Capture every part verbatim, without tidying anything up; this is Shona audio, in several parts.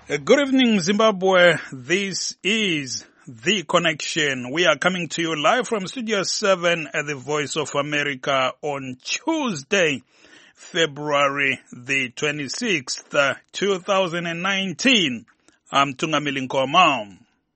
Uh, Good evening, Zimbabwe. This is The Connection. We are coming to you live from Studio seven at the Voice of America on Tuesday, February the twenty-sixth, uh, two thousand nineteen. I'm Tungamili Nkomao.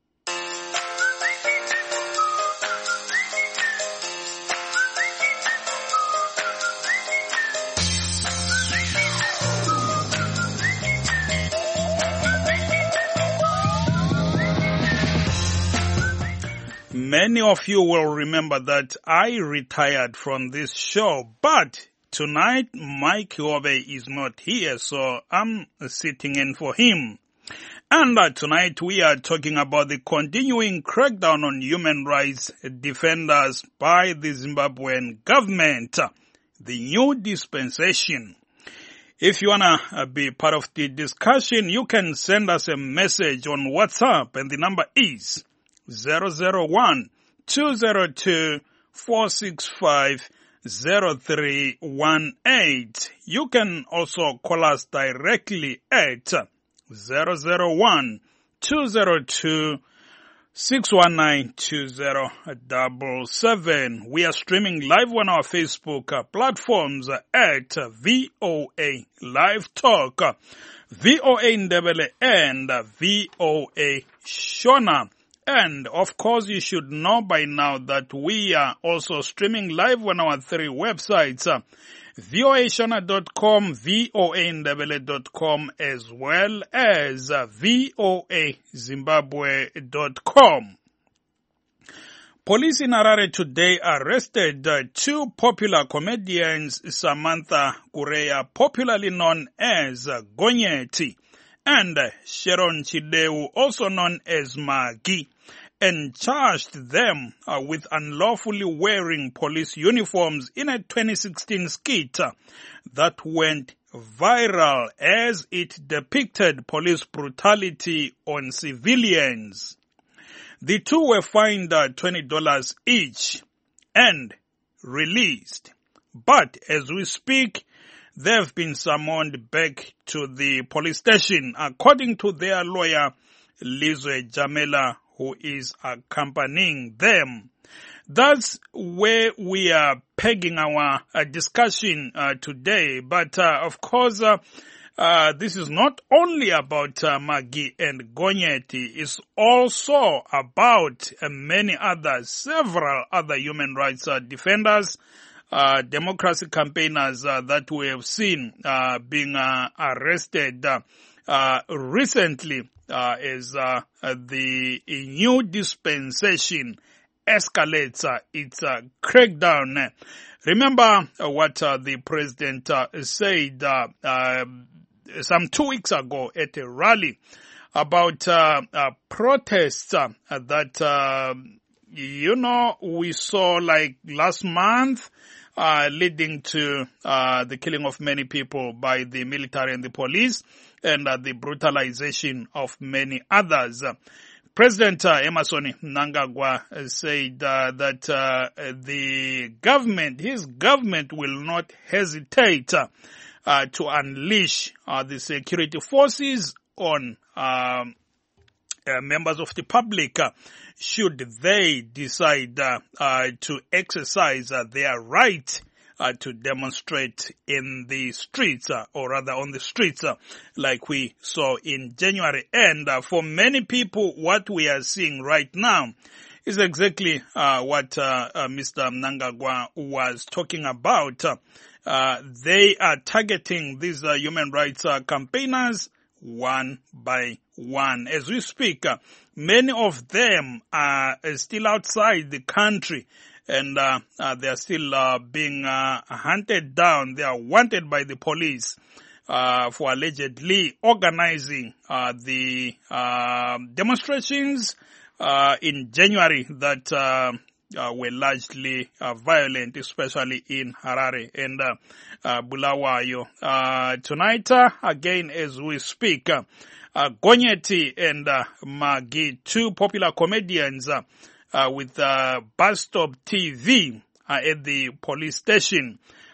Many of you will remember that I retired from this show, but tonight Mike Hobe is not here, so I'm sitting in for him. And uh, tonight we are talking about the continuing crackdown on human rights defenders by the Zimbabwean government, the new dispensation. If you want to uh, be part of the discussion, you can send us a message on WhatsApp, and the number is zero zero one two zero two four six five zero three one eight. You can also call us directly at zero zero one two zero two six one nine two zero seven seven. We are streaming live on our Facebook uh, platforms uh, at uh, V O A Live Talk, uh, V O A Ndebele, and uh, V O A Shona. And, of course, you should know by now that we are also streaming live on our three websites, uh, V O A Shona dot com, V O A Ndebele dot com, as well as uh, V O A Zimbabwe dot com. Police in Harare today arrested uh, two popular comedians, Samantha Kureya, popularly known as uh, Gonyeti, and uh, Sharon Chideu, also known as Magi, and charged them uh, with unlawfully wearing police uniforms in a twenty sixteen skit uh, that went viral as it depicted police brutality on civilians. The two were fined uh, twenty dollars each and released. But as we speak, they've been summoned back to the police station, according to their lawyer, Lizwe Jamela, who is accompanying them. That's where we are pegging our uh, discussion uh, today. But, uh, of course, uh, uh, this is not only about uh, Magi and Gonyeti. It's also about uh, many others, several other human rights uh, defenders, Uh, democracy campaigners uh, that we have seen uh, being uh, arrested uh, uh, recently uh, as uh, uh, the new dispensation escalates uh, its uh, crackdown. Remember uh, what uh, the president uh, said uh, uh, some two weeks ago at a rally about uh, uh, protests uh, that, uh, you know, we saw like last month, Uh, leading to uh, the killing of many people by the military and the police, and uh, the brutalization of many others. Uh, President uh, Emmerson Mnangagwa uh, said uh, that uh, the government, his government will not hesitate uh, uh, to unleash uh, the security forces on um, uh, members of the public uh, should they decide uh, uh, to exercise uh, their right uh, to demonstrate in the streets, uh, or rather on the streets, uh, like we saw in January. And uh, for many people, what we are seeing right now is exactly uh, what uh, uh, Mister Mnangagwa was talking about. Uh, they are targeting these uh, human rights uh, campaigners one by one. As we speak, uh, many of them are uh, still outside the country, and uh, uh, they are still uh, being uh, hunted down. They are wanted by the police uh, for allegedly organizing uh, the uh, demonstrations uh, in January that uh, uh, were largely uh, violent, especially in Harare and uh, uh, Bulawayo. Uh, tonight, uh, again, as we speak, uh, uh, Gonyeti and uh, Magi, two popular comedians uh, uh, with uh, Bus Stop T V uh, at the police station,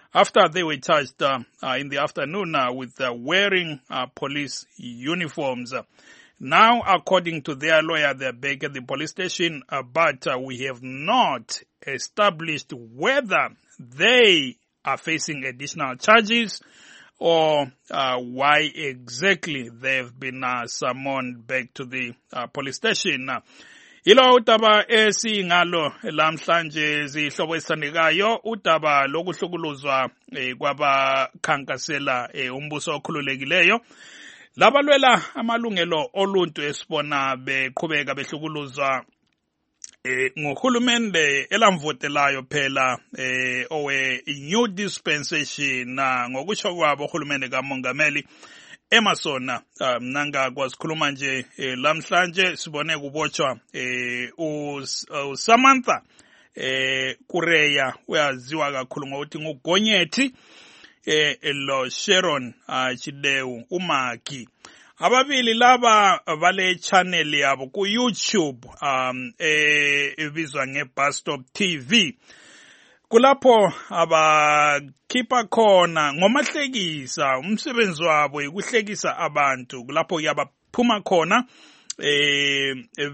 after they were charged uh, uh, in the afternoon uh, with uh, wearing uh, police uniforms. Now, according to their lawyer, they're back at the police station, uh, but uh, we have not established whether they are facing additional charges or uh, why exactly they've been uh, summoned back to the uh, police station. Uh, Ilo utaba esingalo lamhlanje zihlobo esithandekayo udaba lokuhlukuluzwa eh, kwabakhankasela eh, umbuso okhululekileyo. Labalwela amalungelo oluntu esibona beqhubeka behlukuluzwa eh, ngohulumende elamvotelayo phela eh, owe new dispensation na ngokusho kwabo uhulumende kamongameli Emerson uh, nanga kwasikhuluma nje eh, lamhlanje sibone kubotshwa eh, uSamantha eh, Kureya uyaziwa kakhulu ngokuthi nguGonyethi eh, lo Sharon uh, Chidewu uMaki. Ababili laba vale channel yabo ku YouTube um eh ibizwa ngeBus Stop T V. Kulapho abakhipha khona ngomahlekisa umsebenzi wabo ukuhlekisa abantu kulapho yabaphuma khona eh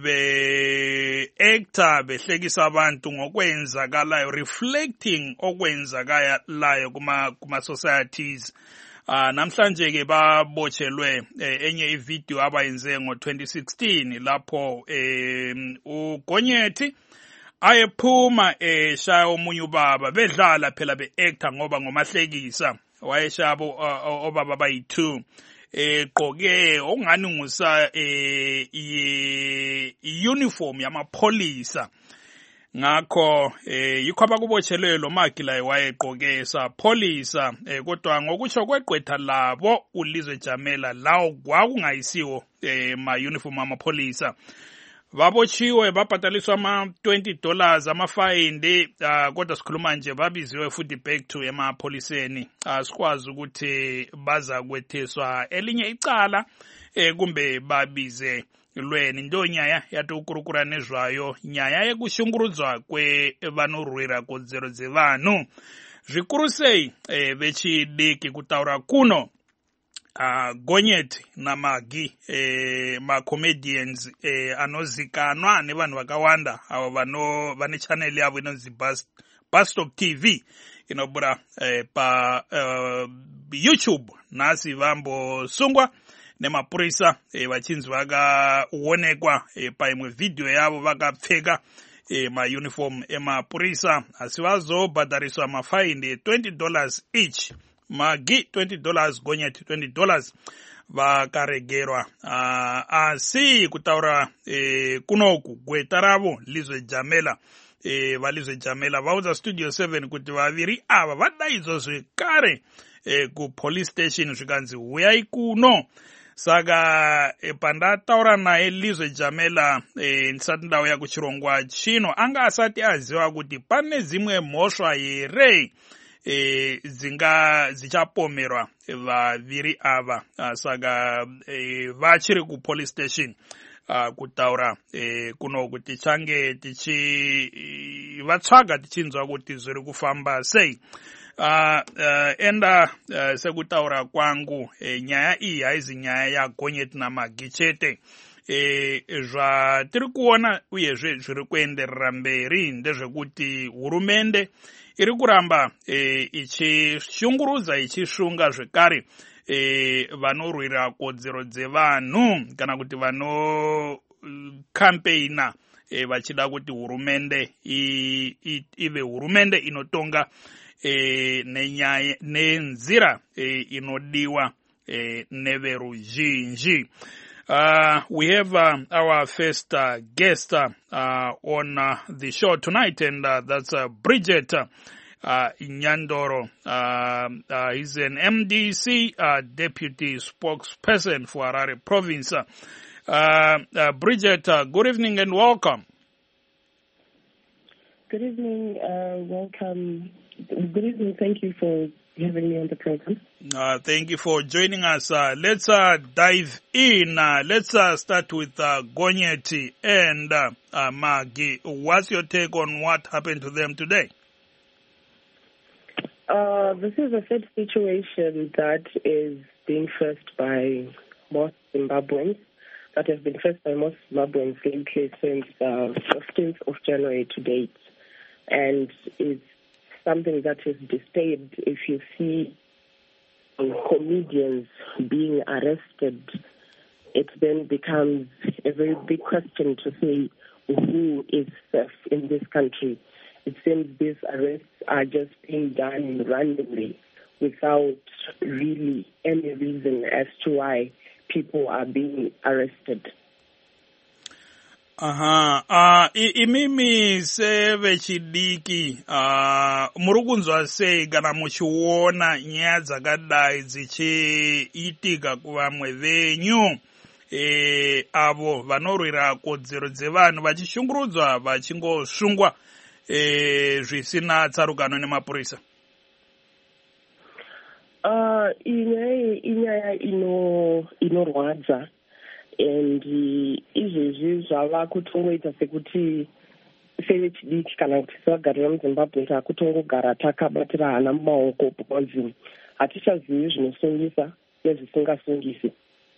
be actor behlekisa abantu ngokwenzakalayo reflecting okwenzakalayo kuma kuma societies. Uh, namhlanje ke babotshelwe eh, enye ivideo abayenze ngo twenty sixteen lapho eh, uGonyethi ayephuma eshaya omunye ubaba bedlala phela beactor ngoba ngomahlekisa wayeshabo uh, obaba bayi-two egqoke ongani ngusa eh, i-uniform yamapholisa. Ngakho eh yikho abakubotshelwe lo maki la wayegqoke sapholisa eh kodwa ngokusho kweqwetha labo uLizwe Jamela lawo kwakungayisiwo eh ma uniform amapholisa. Babotshiwe babhataliswa ama twenty dollars amafine uh, kodwa sikhuluma nje babiziwe futhi back to emapholiseni asikwazi uh, ukuthi baza kwetheswa elinye icala eh kumbe babize lweni ndo nyaya yatukurukura nezvayo nyaya yekushungurudzwa kwevanorwira kodzero dzevanhu zvikuru sei eh, vechidiki kutaura kuno uh, Gonyeti naMagi eh, ma-comedians eh, anozikanwa nevanhu vakawanda avo vano vane channel yavo inonzi Bus, Bus Stop T V inobura eh, pa uh, YouTube nasi vambosungwa nemapurisa eh, vachinzi vakaonekwa eh, paimwe video yavo vakapfeka eh, ma-uniform emapurisa asi vazobhadhariswa mafaini twenty dollars each. Magi twenty dollars, Gonyeti twenty dollars vakaregerwa. Uh, asi kutaura eh, kunoku gweta ravo Lizwe Jamela eh, vaLizwe Jamela vauza Studio seven kuti vaviri ava vadaidzwa zvekare eh, ku police station zvikanzi huyai kuno. Saka e, pandataura naye Lizwe Jamela e, ndisati ndauya kuchirongwa chino anga asati aziva kuti pane dzimwe mhosva here e, dzinga dzichapomerwa vaviri ava. Saka e, vachiri ku police station uh, kutaura e, kuno kuti change tichi vatsvaga tichinzwa kuti zviri kufamba sei. Uh, uh, enda uh, sekutaura kwangu e, nyaya iyi haizi nyaya yaGonyeti naMagi chete e, zvatiri kuona uyezve zviri kuenderera mberi ndezvekuti hurumende iri kuramba e, ichishungurudza ichishunga zvekare e, vanorwira kodzero dzevanhu kana kuti vano kampeina e, vachida kuti hurumende i, i, ive hurumende inotonga E, nenyaya nenzira e, inodiwa e, neveruzhinji. Uh, we have uh, our first uh, guest uh, on uh, the show tonight, and uh, that's uh, Bridget uh, Nyandoro. Uh, uh, he's an M D C uh, deputy spokesperson for Harare province. Uh, uh, Bridget, uh, good evening and welcome. Good evening, uh, welcome. Good evening. Thank you for having me on the program. Uh, thank you for joining us. Uh, let's uh, dive in. Uh, let's uh, start with uh, Gonyeti and uh, uh, Magi. What's your take on what happened to them today? Uh, this is a sad situation that is being faced by most Zimbabweans, that has been faced by most Zimbabweans lately since uh, fifteenth of January to date. And it's something that is disturbed if you see comedians being arrested. It then becomes a very big question to say who is safe in this country. It seems these arrests are just being done randomly without really any reason as to why people are being arrested. Aha, uh, imimi sevechidiki uh, muri kunzwa sei kana muchiona nyaya dzakadai dzichiitika kuvamwe venyu e, avo vanorwira kodzero dzevanhu vachishungurudzwa vachingosungwa e, zvisina tsarukano nemapurisa? Uh, inyaya inyaya ino inorwadza and izvezvi zvava kutongoita sekuti sevechidiki kana kuti sevagarira muzimbabwe takutongogara takabatira hana mumaoko because hatichazivi zvinosungisa nezvisingasungisi.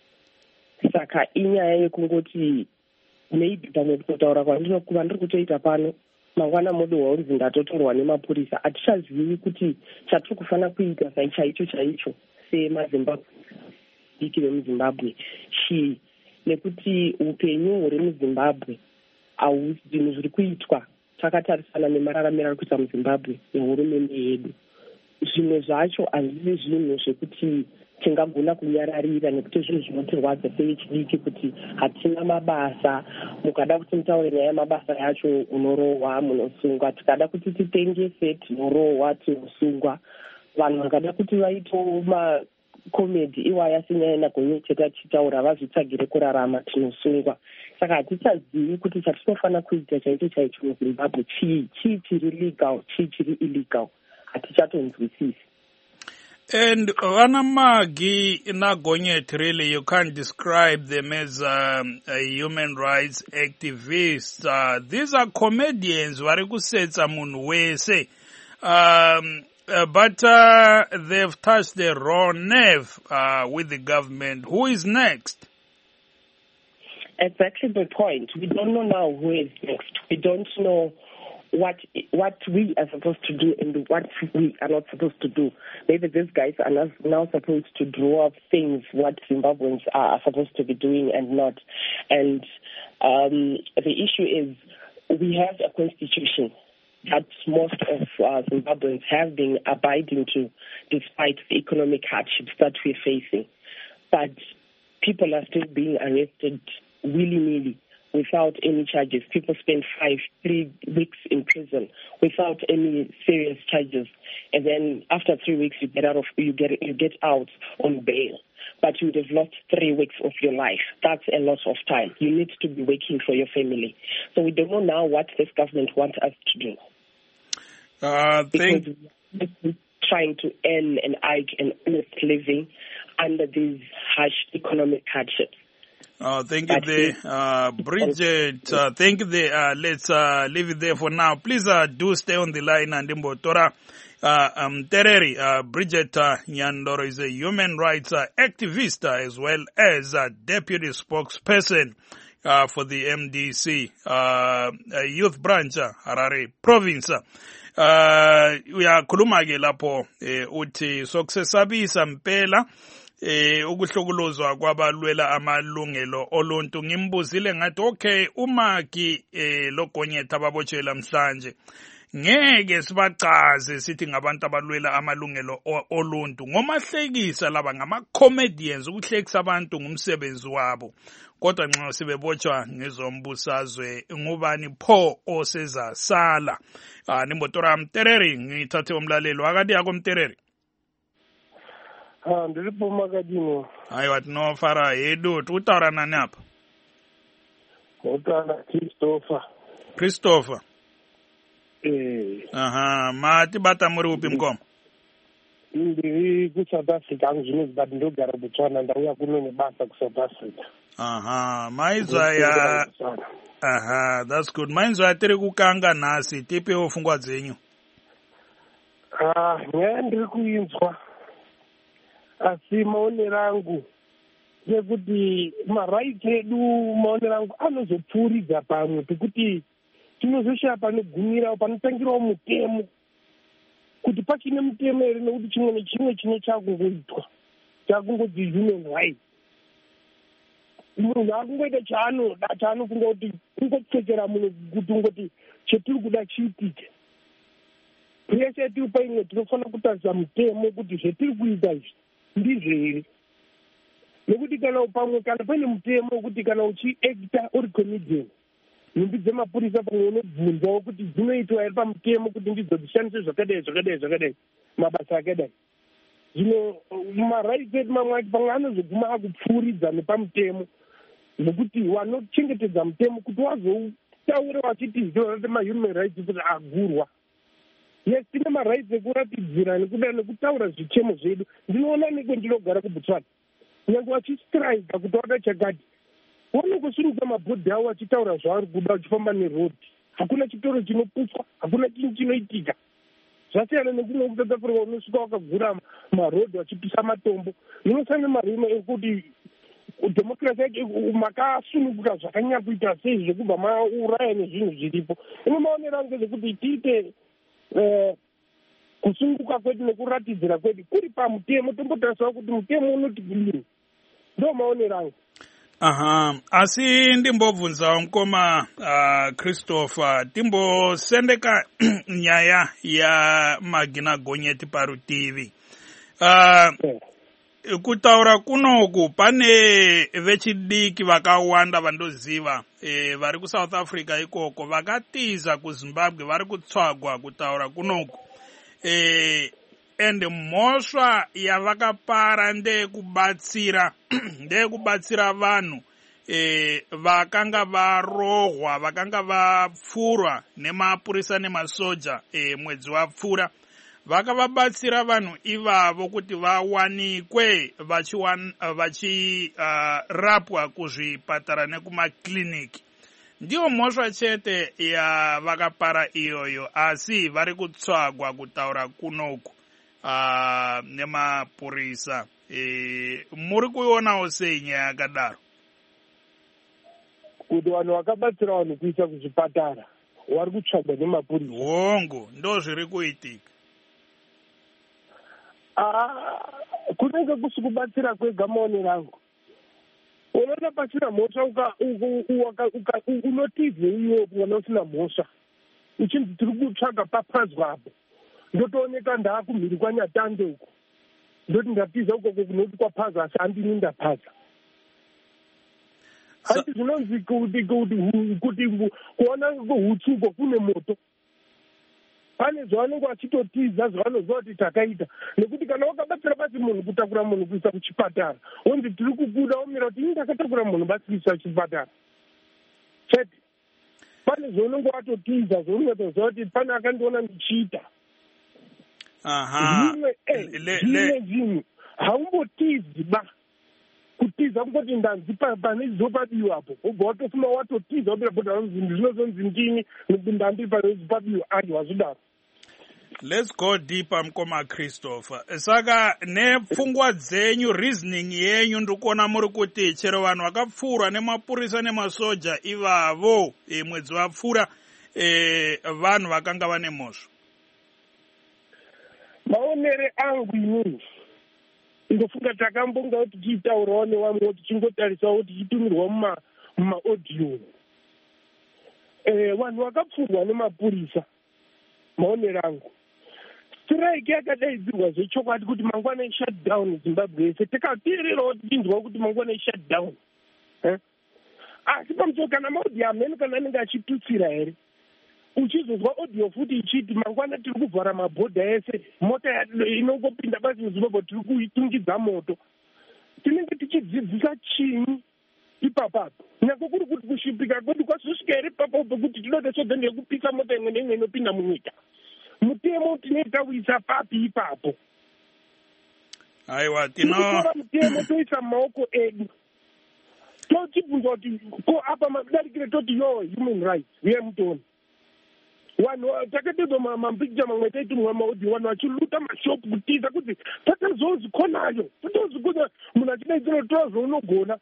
Saka inyaya yekungoti maybe pamwe kutaura kwandinokuva ndiri kutoita pano mangwana modo waunzi ndatotorwa nemapurisa, hatichazivi kuti chatiri kufanira kuita sai chaicho chaicho semazimbabwe diki vemuzimbabwe chii, nekuti upenyu huri muzimbabwe hausi zvinhu zviri kuitwa takatarisana nemararamiro ari kuita muzimbabwe nehurumende yedu. Zvimwe zvacho hazvisi zvinhu zvekuti tingagona kunyararira nekuti zvinhu zvinotirwadza sevechidiki kuti hatina mabasa. Mukada kuti mutaure nyaya yamabasa yacho unorohwa, munosungwa. Tikada kuti titengese tinorohwa, tinosungwa. Vanhu vakada kuti vaitewo makomedi iwaya senyaya nagonyecheta tichitaura vazvitsvagire kurarama, tinosungwa. Saka hatichazivi kuti chatinofanira kuita chaicho chaicho muzimbabwe chii, chii chiri legal, chii chiri illegal. Hatichatonzwisisi. And Vanamagi Nagonyet, really, you can't describe them as um, a human rights activists. Uh, these are comedians, varikusetsa munhu wese. Um, uh, but uh, they've touched the raw nerve uh, with the government. Who is next? Exactly the point. We don't know now who is next. We don't know what what we are supposed to do and what we are not supposed to do. Maybe these guys are not now supposed to draw up things what Zimbabweans are supposed to be doing and not. And um, the issue is we have a constitution that most of uh, Zimbabweans have been abiding to despite the economic hardships that we're facing. But people are still being arrested willy-nilly without any charges. People spend five, three weeks in prison without any serious charges, and then after three weeks you get out of you get you get out on bail. But you would have lost three weeks of your life. That's a lot of time. You need to be working for your family. So we don't know now what this government wants us to do. Uh, because we're trying to earn an an honest living under these harsh economic hardships. Uh, thank you there, uh, Bridget. Uh, thank you there. Uh, let's uh, leave it there for now. Please uh, do stay on the line. And Mbotora uh, um, Tereri, uh, Bridget uh, Nyandoro is a human rights uh, activist uh, as well as a deputy spokesperson uh, for the M D C uh, youth branch, uh, Harare province. Uh, uyakhuluma ke lapho uthi sokusesabisa mpela eh ukuhlokolozwa kwabalwela amalungelo oluntu. Ngimbuzile ngathi okay, uma ki eh logonyetha ababotshela mhlanje ngeke sibachaze sithi ngabantu abalwela amalungelo oluntu ngomahlekisa laba ngama comedians, ukuhlekisa abantu ngumsebenzi wabo. Kodwa nxa sibebotshwa ngezombusazwe ngubani pho oseza sala. Ah, Nimbotora Mtereri ngithathe umlalelo akadi yakho Mtereri. Ah, ndiripo makadini. Hayi wathi no fara yedu utaura nani hapa? Utaura Christopher. Christopher. Eh. Aha, mati bata muri upi mkomo? Ndiri ku South Africa ngizvino but ndogara Botswana ndauya kuno nebasa ku South Africa. Aha, maizwa ya Aha, that's good. Maizwa tiri kukanga nasi tipe ofungwa dzenyu. Ah, nyaya ndiri kuinzwa, asi maonero angu ngekuti maraiti edu, maonero angu anozopfuuridza pamwe pekuti tinozosvika panogumira panotangirawo mutemo, kuti pachine mutemo here, nekuti chimwe nechimwe chine chakungoitwa chakungoti human rights. Munhu akungoita chaanoda, chaanofunga kuti kungopfekera munhu kuti ungoti chetiri kuda chiitike. Pese tiri paimwe tinofanira kutarisa mutemo kuti zvetiri kuita izvi ndizvo here, nekuti kana pamwe kana paine mutemo wekuti kana uchiekta uri comedian, nhumbi dzemapurisa pamwe unobvunzawo kuti dzinoitwa here pamutemo kuti ndidzo dzishandise zvakadai zvakadai zvakadai mabasa akadai. Zvino maraits edu mamwe acho pamwe anozoguma akupfuuridza nepamutemo, nekuti wanochengetedza mutemo kuti wazotaura wachiti zvoate mahuman rights kuti agurwa. Yes, tine maraits ekuratidzira nekuda nekutaura zvichemo zvedu. Ndinoona nekwe ndinogara kuBotswana, nyange wachistrika kuti wada chakati, wanokusunudza mabhodhi avo achitaura zvavari kuda uchifamba nerodhi. Hakuna chitoro chinoputswa, hakuna chinhu chinoitika. Zvasiyana nekumwe kuSouth Africa unosvika wakagura marodhi wachipisa matombo. Unosanga marima ekuti dhemokirasi yacho makasununguka zvakanyanya kuita sei zvekubva mauraya nezvinhu zviripo. Ino maonero angu ngezvekuti tiite kusununguka kwedu nekuratidzira kwedu kuri pamutemo, tombotarisawo kuti mutemo unoti kudini. Ndo maonero angu. Aha, asi ndimbobvunzawo mukoma uh, Christopher, timbosendeka nyaya ya Magina Gonyeti parutivi. Uh, yeah. Kutaura kunoku pane vechidiki vakawanda vandoziva e, vari kuSouth Africa ikoko vakatiza kuZimbabwe vari kutsvagwa kutaura kunoku. E, ende mhosva yavakapara ndeyekubatsira ndeyekubatsira vanhu e, vakanga varohwa vakanga vapfurwa nemapurisa nemasoja e, mwedzi wapfura. Vakavabatsira vanhu ivavo kuti vawanikwe vachirapwa uh, kuzvipatara nekumakliniki. Ndiyo mhosva chete yavakapara iyoyo, asi vari kutsvagwa kutaura kunoku uh, nemapurisa. E, muri kuionawo sei nyaya yakadaro? Kuti vanhu vakabatsira vanhu kuisa kuzvipatara vari kutsvagwa nemapurisa. Hongo, ndo zviri kuitika. Ah, kunenge kusi kubatsira kwega maonero angu. Unoona pasina mhosva unotize iwe kana usina mhosva uchinzi tiri kutsvaga papazwa apo, ndotooneka ndaakumhiri kwaNyatande uko, ndoti ndatiza ukoko kunoti kwapaza asi handini ndapaza. Hati zvinonzi kuti kuona hutsuko kune moto. Pane zvavanenge vachitotiza zvavanoziva kuti takaita, nekuti kana wakabatsira basi munhu kutakura munhu kuisa kuchipatara, wonzi tiri kubuda womira kuti ini ndakatakura munhu basi kuisa kuchipatara. Chete pane zvaunenge watotiza zvaunatoziva kuti pane akandiona ndichiita. Zvimwe zvimwe zvinhu haumbotizi ba kutiza kungoti ndanzi pane zopadiwa apo, wobva watofuma watotiza wopira bhodha zvinozonzi ndini ndandiri pane zopadiwa ari wazvidaro. Let's go deeper mkoma Christopher. Saka nepfungwa dzenyu, reasoning yenyu ndikuona muri kuti chero vanhu vakapfurwa nemapurisa nemasoja ivavo e, mwedzi wapfura e, vanhu vakanga vane mhosva. Maonere angu inini ndofunga takambonga kuti tiitaurawo nevamwe kuti chingotariswawo kuti chitumirwa mumaaudio. E, vanhu vakapfurwa nemapurisa, maonero angu strike yakadaidzirwa zvechokwadi kuti mangwana shutdown Zimbabwe yese, takateererawo tichinzwa kuti mangwana shutdown. Eh? Asi pamusoro kana maaudio amene kana anenge achitutsira here, uchizozwa audio futi ichiti mangwana tiri kuvhara mabhodha ese, mota inongopinda basi muZimbabwe tiri kuitungidza moto. Tinenge tichidzidzisa chinyi ipapapo? Nyako kuri kuti kushipika kwedu kwazosvika here papo pekuti tinoda sodha ndekupisa mota imwe neimwe inopinda munyika. Mutemo tinoita kuisa papi ipapo? Aiwa, tino tinotora mutemo toisa mumaoko edu. Tochibvunza kuti ko apa madarikire toti yo human rights uye mutoni. vanhu takatoita mampikicha mamwe taiti mumwe maudhi vanhu vachiluta mashopu kutiza kuti tatazozikonayo tatozikuza munhu achidaidzira tora zvaunogona.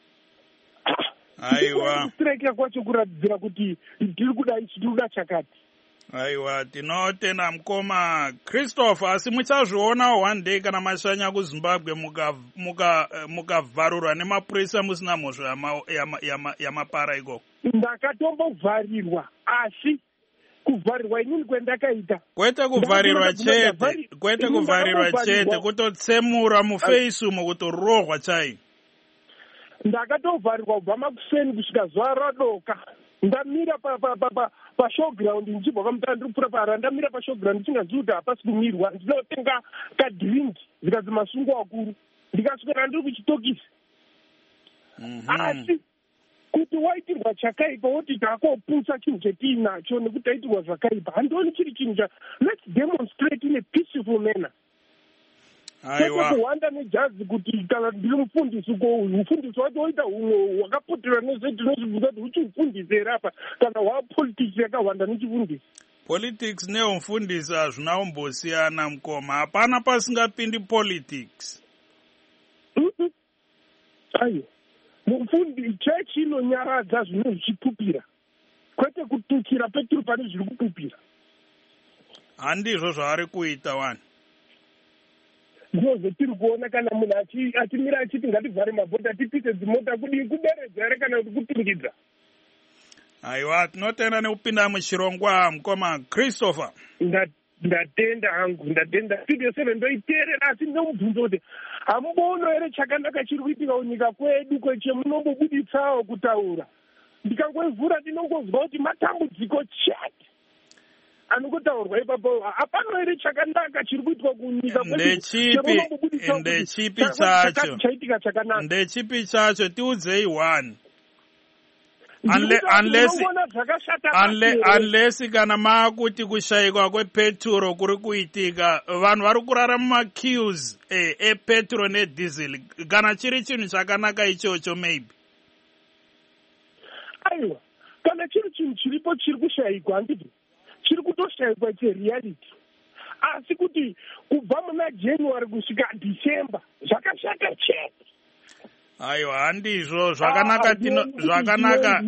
Aiwa. Kusirekera kwacho kuratidzira kuti tiri kuda ichi tiri kuda chakati. Aiwa, tinotenda mukoma Christopher, asi muchazviona one day kana mashanya kuZimbabwe mukavharurwa nemapurisa musina mhosva yamapara ikoko. Ndakatombovharirwa asi kuvharirwa inini kwendakaita kwete kuvharirwa chete kwete kuvharirwa chete kutotsemura mufeisi umo kutorohwa chai. Ndakatovharirwa kubva makuseni kusvika zuva radoka. Ndamira pashowground ndichibva pamutana ndiri kupfuura para ndamira pashowground ndichingazivi kuti hapasi kumirwa ndinotenga kadhiringi zvikadzi masungo akuru ndikasvikana ndiri kuchitokisi. Asi kuti waitirwa chakaipa woti takoputsa chinhu chetiinacho nekuti taitirwa zvakaipa handioni chiri chinhu. Let's demonstrate in a peaceful manner. Aiwa. Kuhwanda nejazi kuti kana ndiri mufundisi ko mufundisi wacho woita humwe hwakapotera nezvetinozvibvunza kuti uchimufundisi here apa kana hwapolitics yakahwanda nechifundisi. Politics neumfundisi hazvina kumbosiyana mukoma, hapana pasingapindi politics. Aiyo mufundi church inonyaradza zvine zvichipupira kwete kutukira petiri pane zviri kupupira. Handizvo zvaari kuita wani. Ndozvetiri kuona kana munhu achimira achiti ngativhare mabhodha tipise dzimota kudii kuderedza here kana kuti kupingidza. Aiwa, tinotenda nekupinda muchirongwa mukoma Christopher. Ndatenda hangu ndatenda studio seven ndoiteerera asi ndinobvunza kuti hamubono here chakanaka chiri kuitika kunyika kwedu kwechemunombobuditsawo kutaura. Ndikangoivhura ndinongozwa kuti matambudziko chete anokotaurwa ipapo. Hapana here chakanaka chiri kuitwa kunyika kwedu. Ndechipi chacho? Chaitika chakanaka. Ndechipi chacho? Tiudzei one. Unless unless kana makuti kushayikwa kwepeturo kuri kuitika vanhu vari kurara mumaqueues epeturo nedhiesel, kana chiri chinhu chakanaka ichocho maybe. Aiwa, kana chiri chinhu chiripo chiri kushayikwa handiti chiri kutoshayikwa chereality. Asi kuti kubva muna January kusvika December zvakashata chete. Aiwa, handizvo zvakanaka tino zvakanaka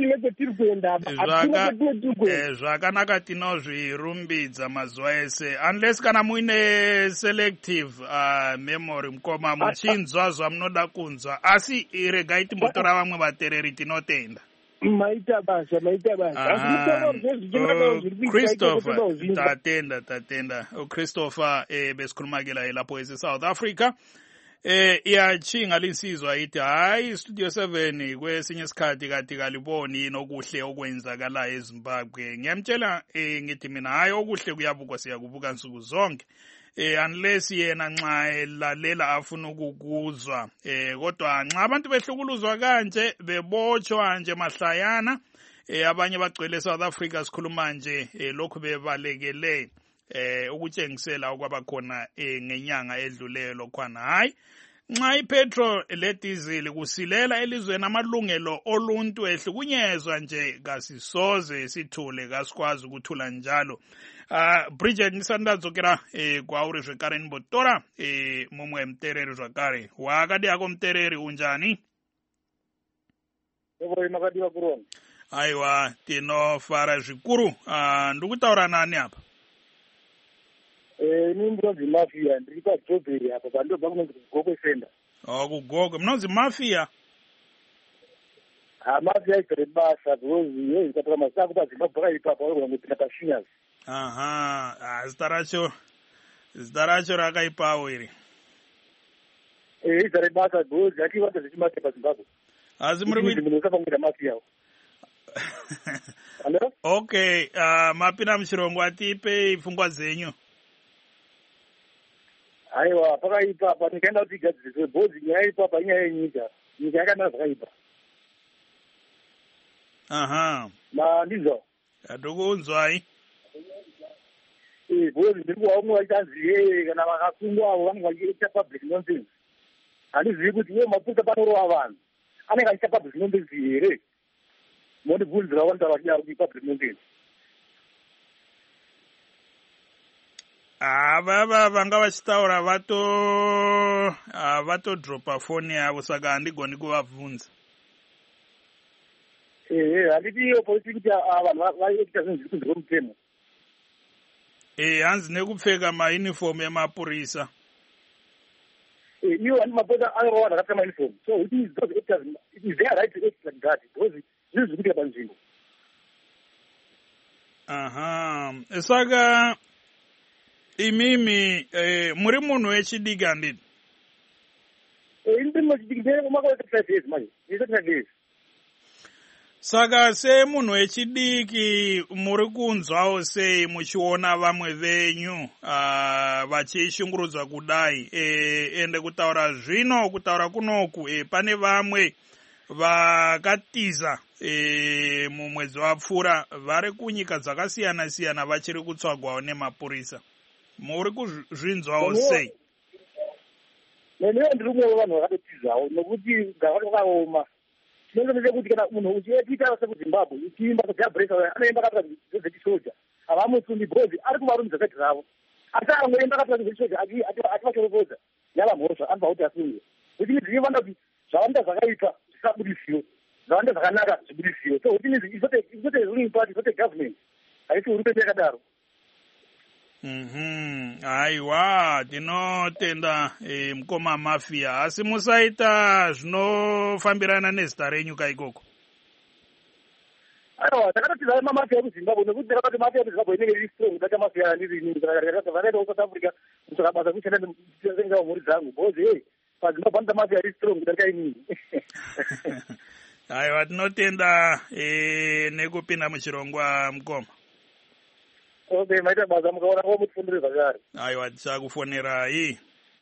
zvakanaka tinozvirumbidza mazuva ese unless kana muine selective uh, memory mukoma muchinzwa zvamunoda kunzwa, asi regai timbotora vamwe vatereri tinotenda. Maita basa maita basa Christopher tatenda tatenda Christopher eh, besikhulumagela lapho ese South Africa. Eh iyachinga linsizwa ithi hayi Studio seven kwesinye isikhathi kati kaliboni yini okuhle okwenzakala eZimbabwe. Ngiyamtshela eh ngithi mina hayi okuhle kuyabukwa siyakubuka nsuku zonke. Eh unless yena nxa elalela afuna ukukuzwa eh kodwa nxa abantu behlukuluzwa kanje bebotshwa nje mahlayana eh abanye bagcwele South Africa sikhuluma nje eh lokhu bebalekele eh ukutshengisela okwabakhona eh ngenyanga edluleyo lokhwana hayi nxa ipetrol le diesel kusilela elizweni amalungelo oluntu ehlukunyezwa nje kasisoze sithule kasikwazi ukuthula njalo. Uh, Bridget nisandadzokera eh, kwauri zvekare nimbotora eh, mumwe mtereri zvakare wakadi yako mtereri unjani? Aiwa tinofara zvikuru. uh, ndikutaura nani apa? Eh ni ndinonzi Mafia ndiri paJobheri apa pandobva kunonzi Gogwe Center. Oh kugogwe munonzi Mafia? Ah Mafia ikere basa because yeye ikataka masako pa Zimbabwe akaipa wao wamepita pashinyas. Aha, ah zita racho zita racho rakaipawo iri. Eh ikere basa because yakiwanda zvichimate pa Zimbabwe. Asi muri kuita munhu pamwe Mafia. Hello? Okay, uh, mapina mchirongo atipe pfungwa dzenyu. Aiwa pakaipa apa nikaenda kuti gadziriswe bhodzi nyaya ipa panyaya yenyika nyika yakanaka zvakaipa. Aha ma ndizvo atokunzwai. Eh bhodzi ndiri kuwaumwe vachanzi ye kana vakasungwa avo vanenge vachiita public nonsense. Handizivi kuti iwe maputa panorova vanhu anenge achiita public nonsense here mondibvunzira vanhu vachida kuti public nonsense. Ava vanga vachitaura vato vatodropa foni yavo saka handigoni kuvabvunza. Eh, handitiyo polisi kuti vanhu vaita zvinhu zviri kunze kwemutemo. Eh, hanzi nekupfeka mauniform emapurisa. Eh, iwo handi mapurisa anorowa zvakapfeka mauniform. So it is those actors, it is their right to act like that because zvinhu zviri kuitika panzvimbo. Aha, saka imimi eh, muri munhu wechidiki handiti? Eh, ini ndiri wechidiki ndere makore thirty-five years manje. Ndiri thirty-five years. Saka semunhu wechidiki muri kunzwawo sei muchiona vamwe venyu uh, vachishungurudzwa kudai e, ende kutaura zvino kutaura kunoku e, pane vamwe vakatiza e, mumwedzi wapfuura vari kunyika dzakasiyana siyana vachiri kutsvagwawo nemapurisa. Muri kuzvinzwawo sei? Neniwo ndiri umwe wevanhu vakatotizawo nokuti gava rakaoma. Tinozviziva kuti kana munhu uchipita sekuzimbabwe uchiimba kujabresa anoimba katika zvechisoja havamutsundi bhozi ari kuvarumidza zvaiti zvavo asi amweimba katika zvechisoja achivachoropodza yava mhosva anobva kuti asunge which means zvichivanda kuti zvawanda zvakaipa zvisabudisiwo zvawanda zvakanaka zvibudisiwo so which means isote ruling party isote government haisi hurumende yakadaro. Mhm, aiwa tinotenda e, mukoma mafia asi musaita zvinofambirana nezita renyu kaikoko. Aiwa takatotiza mamafia kuzimbabwe nokuti takati mafia kuzimbabwe inenge iri strong data mafia ndiri vakaenda South Africa kutsvaka basa kushanda ndenga mhuri dzangu because hey pazimbabwe anda mafia iri strong data inini. Aiwa tinotenda e, nekupinda muchirongwa mukoma. Okay, maita basa mukaona ko mutfundire zvakare. Aiwa tichakufonerai.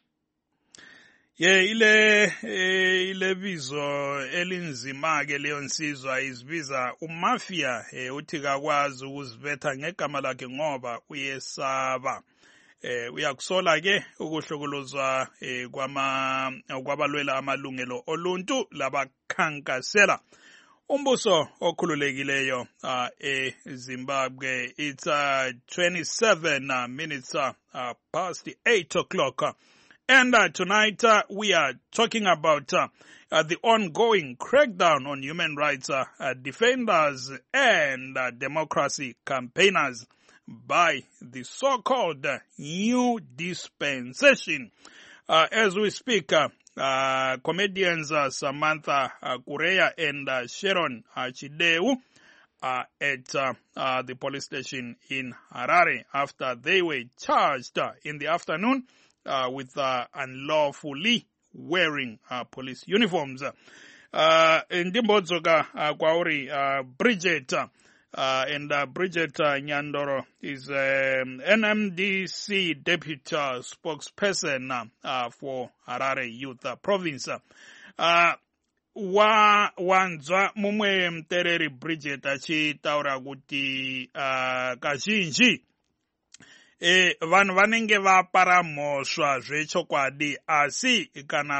Ye ile e, ile bizo elinzima ke leyo nsizwa izibiza umafia e, uthi kakwazi ukuzibetha ngegama lakhe ngoba uyesaba. Eh uyakusola ke ukuhlokolozwa eh, kwama kwabalwela amalungelo oluntu labakhankasela umbuso okhululekileyo uh, eZimbabwe. It's uh, twenty-seven uh, minutes uh, uh, past eight o'clock. Uh, and uh, tonight uh, we are talking about uh, uh, the ongoing crackdown on human rights uh, uh, defenders and uh, democracy campaigners by the so-called uh, new dispensation. Uh, as we speak, uh, Uh, comedians uh, Samantha uh, Kureya and uh, Sharon uh, Chideu uh, at uh, uh, the police station in Harare after they were charged uh, in the afternoon uh, with uh, unlawfully wearing uh, police uniforms. Uh, Ndimbodzoka uh, Kwauri uh, Bridget uh, Uh, and uh, Bridget uh, Nyandoro is um, N M D C deputy uh, spokesperson uh, uh, for Harare Youth uh, Province. Uh, wa wanzwa mumwe mtereri Bridget achitaura kuti uh, kazhinji e, vanhu vanenge vapara mhosva zvechokwadi asi kana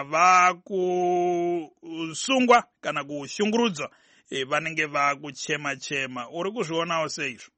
vakusungwa kana kushungurudzwa E, vanenge vakuchema chema. Uri kuzvionawo seizvo?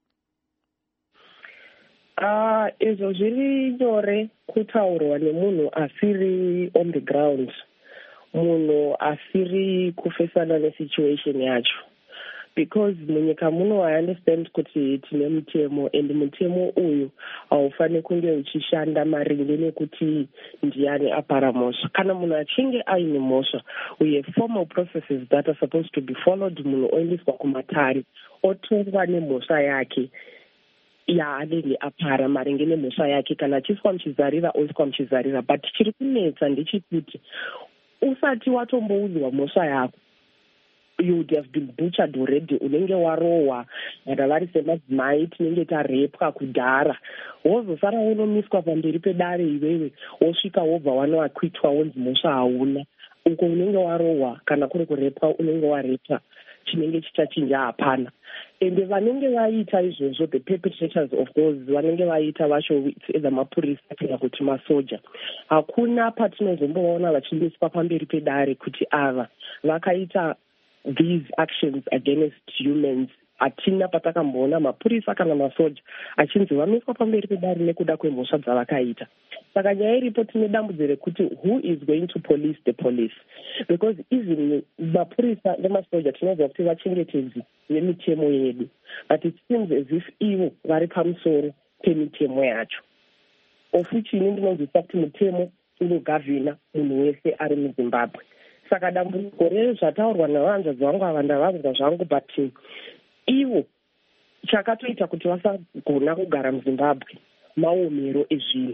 Ah, uh, izvo zviri nyore kutaurwa nemunhu asiri on the ground, munhu asiri kufesana nesituation yacho, because munyika muno I understand kuti tine mutemo and mutemo uyu haufani kunge uchishanda maringe nekuti ndiani apara mhosva. Kana munhu achinge aine mhosva, we have formal processes that are supposed to be followed. Munhu oendeswa kumatare otongwa nemhosva yake yaanenge apara maringe nemhosva yake. Kana achiiswa muchizarira oiswa muchizarira, but chiri kunetsa ndechekuti usati watomboudzwa mhosva yako, you would have been butchered already. Unenge warohwa kana vari semadzimai tinenge tarepwa kudhara, wozosara unomiswa pamberi pedare iwewe, wosvika wobva wanoakwitwa wonzi mhosva hauna. Uko unenge warohwa kana kuri kurepwa unenge warepwa, chinenge chichachinja hapana. Ende vanenge vaita izvozvo, the perpetrators of those vanenge vaita vacho either mapurisa kana kuti masoja, hakuna patinozombovaona vachimiswa pamberi pedare kuti ava vakaita these actions against humans hatina patakamboona mapurisa kana masoja achinzi vamiswa pamberi pedare nekuda kwemhosva dzavakaita. Saka nyaya iripo tine dambudzo rekuti who is going to police the police, because even mapurisa nemasoja tinoziva kuti vachengetedzi vemitemo yedu, but it seems as if ivo vari pamusoro pemitemo yacho. Ofuchini ndinonzwisa kuti mutemo unogavhina munhu wese ari muZimbabwe. Saka dambudziko rezvataurwa navanzvadzi vangu ava ndavanzwa zvangu, but ivo chakatoita kuti vasagona kugara muZimbabwe maomero ezvinhu.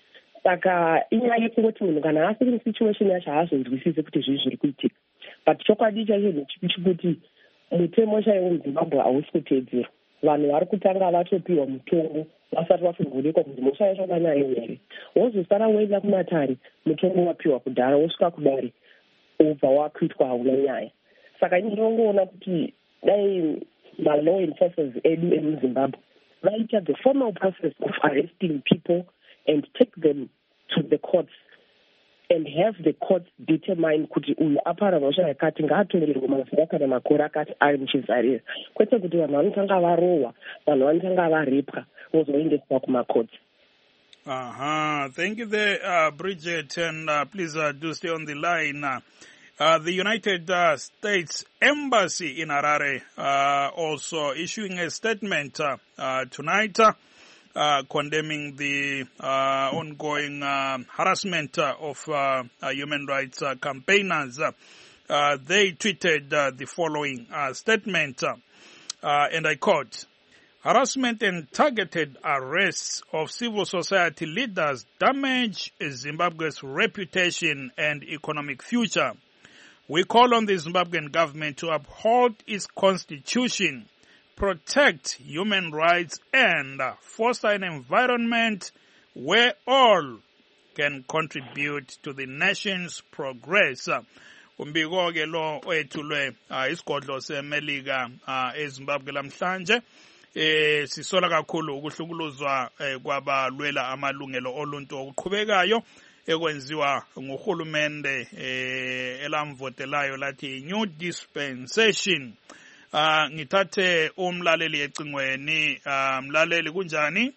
Saka inyaya yekungoti munhu kana asiri musituation yacho haazonzwisisi kuti zvii zviri kuitika, but chokwadi chacho ndechipi chikuti mutemo chaiwo muZimbabwe hausi kuteedzerwa. Vanhu vari kutanga vatopiwa mutongo vasati vafungunikwa kuti mhosva yacho vanayo here, wozosara woenda kumatare mutongo wapiwa kudhara, wosvika kudare obva wakuitwa hauna nyaya. Saka ndinongoona kuti dai malaw enforcers edu emuZimbabwe vaita the formal process of arresting people and take them to the courts and have the courts determine kuti uyu apara mhosva yakati ngaatongerwe mazuva kana makore akati ari muchizarira, kwete kuti vanhu vanotanga varohwa, vanhu vanotanga varepwa vozoendeswa kumacourts. Uh-huh. Thank you there, uh, Bridget, and uh, please uh, do stay on the line. Uh, uh, the United uh, States Embassy in Harare uh, also issuing a statement uh, uh, tonight uh, uh, condemning the uh, ongoing uh, harassment uh, of uh, uh, human rights uh, campaigners. Uh, uh, they tweeted uh, the following uh, statement, uh, uh, and I quote, "Harassment and targeted arrests of civil society leaders damage Zimbabwe's reputation and economic future. We call on the Zimbabwean government to uphold its constitution, protect human rights, and foster an environment where all can contribute to the nation's progress." Umbiko ke lo oyethulwe isigodlo seMelika eZimbabwe lamhlanje. Eh sisola kakhulu ukuhlukuluzwa kwabalwela amalungelo oluntu okuqhubekayo ekwenziwa nguhulumende eh elamvotelayo lathi new dispensation. Ah ngithathe umlaleli ecingweni. Ah mlaleli kunjani?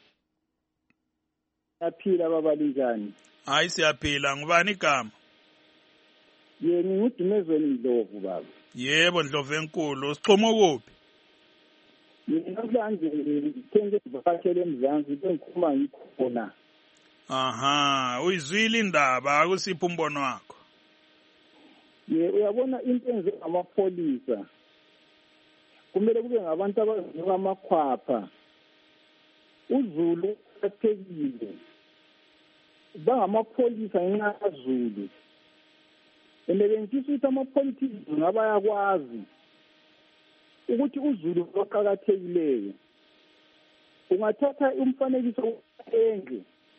Siyaphila babalinjani? Hayi siyaphila, ngubani igama? Yena ngudumezweni Ndlovu baba. Yebo Ndlovu enkulu, sixhuma kuphi? Namhlanje ngithenge ivakashele eMzansi bengikhuluma ngikhona. Aha, uyizwile indaba, akusiphi umbono wakho? Ye uyabona into enze amapholisa. Kumele kube ngabantu abazinika amakhwapha. uZulu uqhathekile. Bangamapholisa ngenxa kaZulu. Endebengifisa ukuthi amapoliticians ngaba yakwazi ukuthi uZulu loqhakathekileyo. Ungathatha umfanekiso wenge.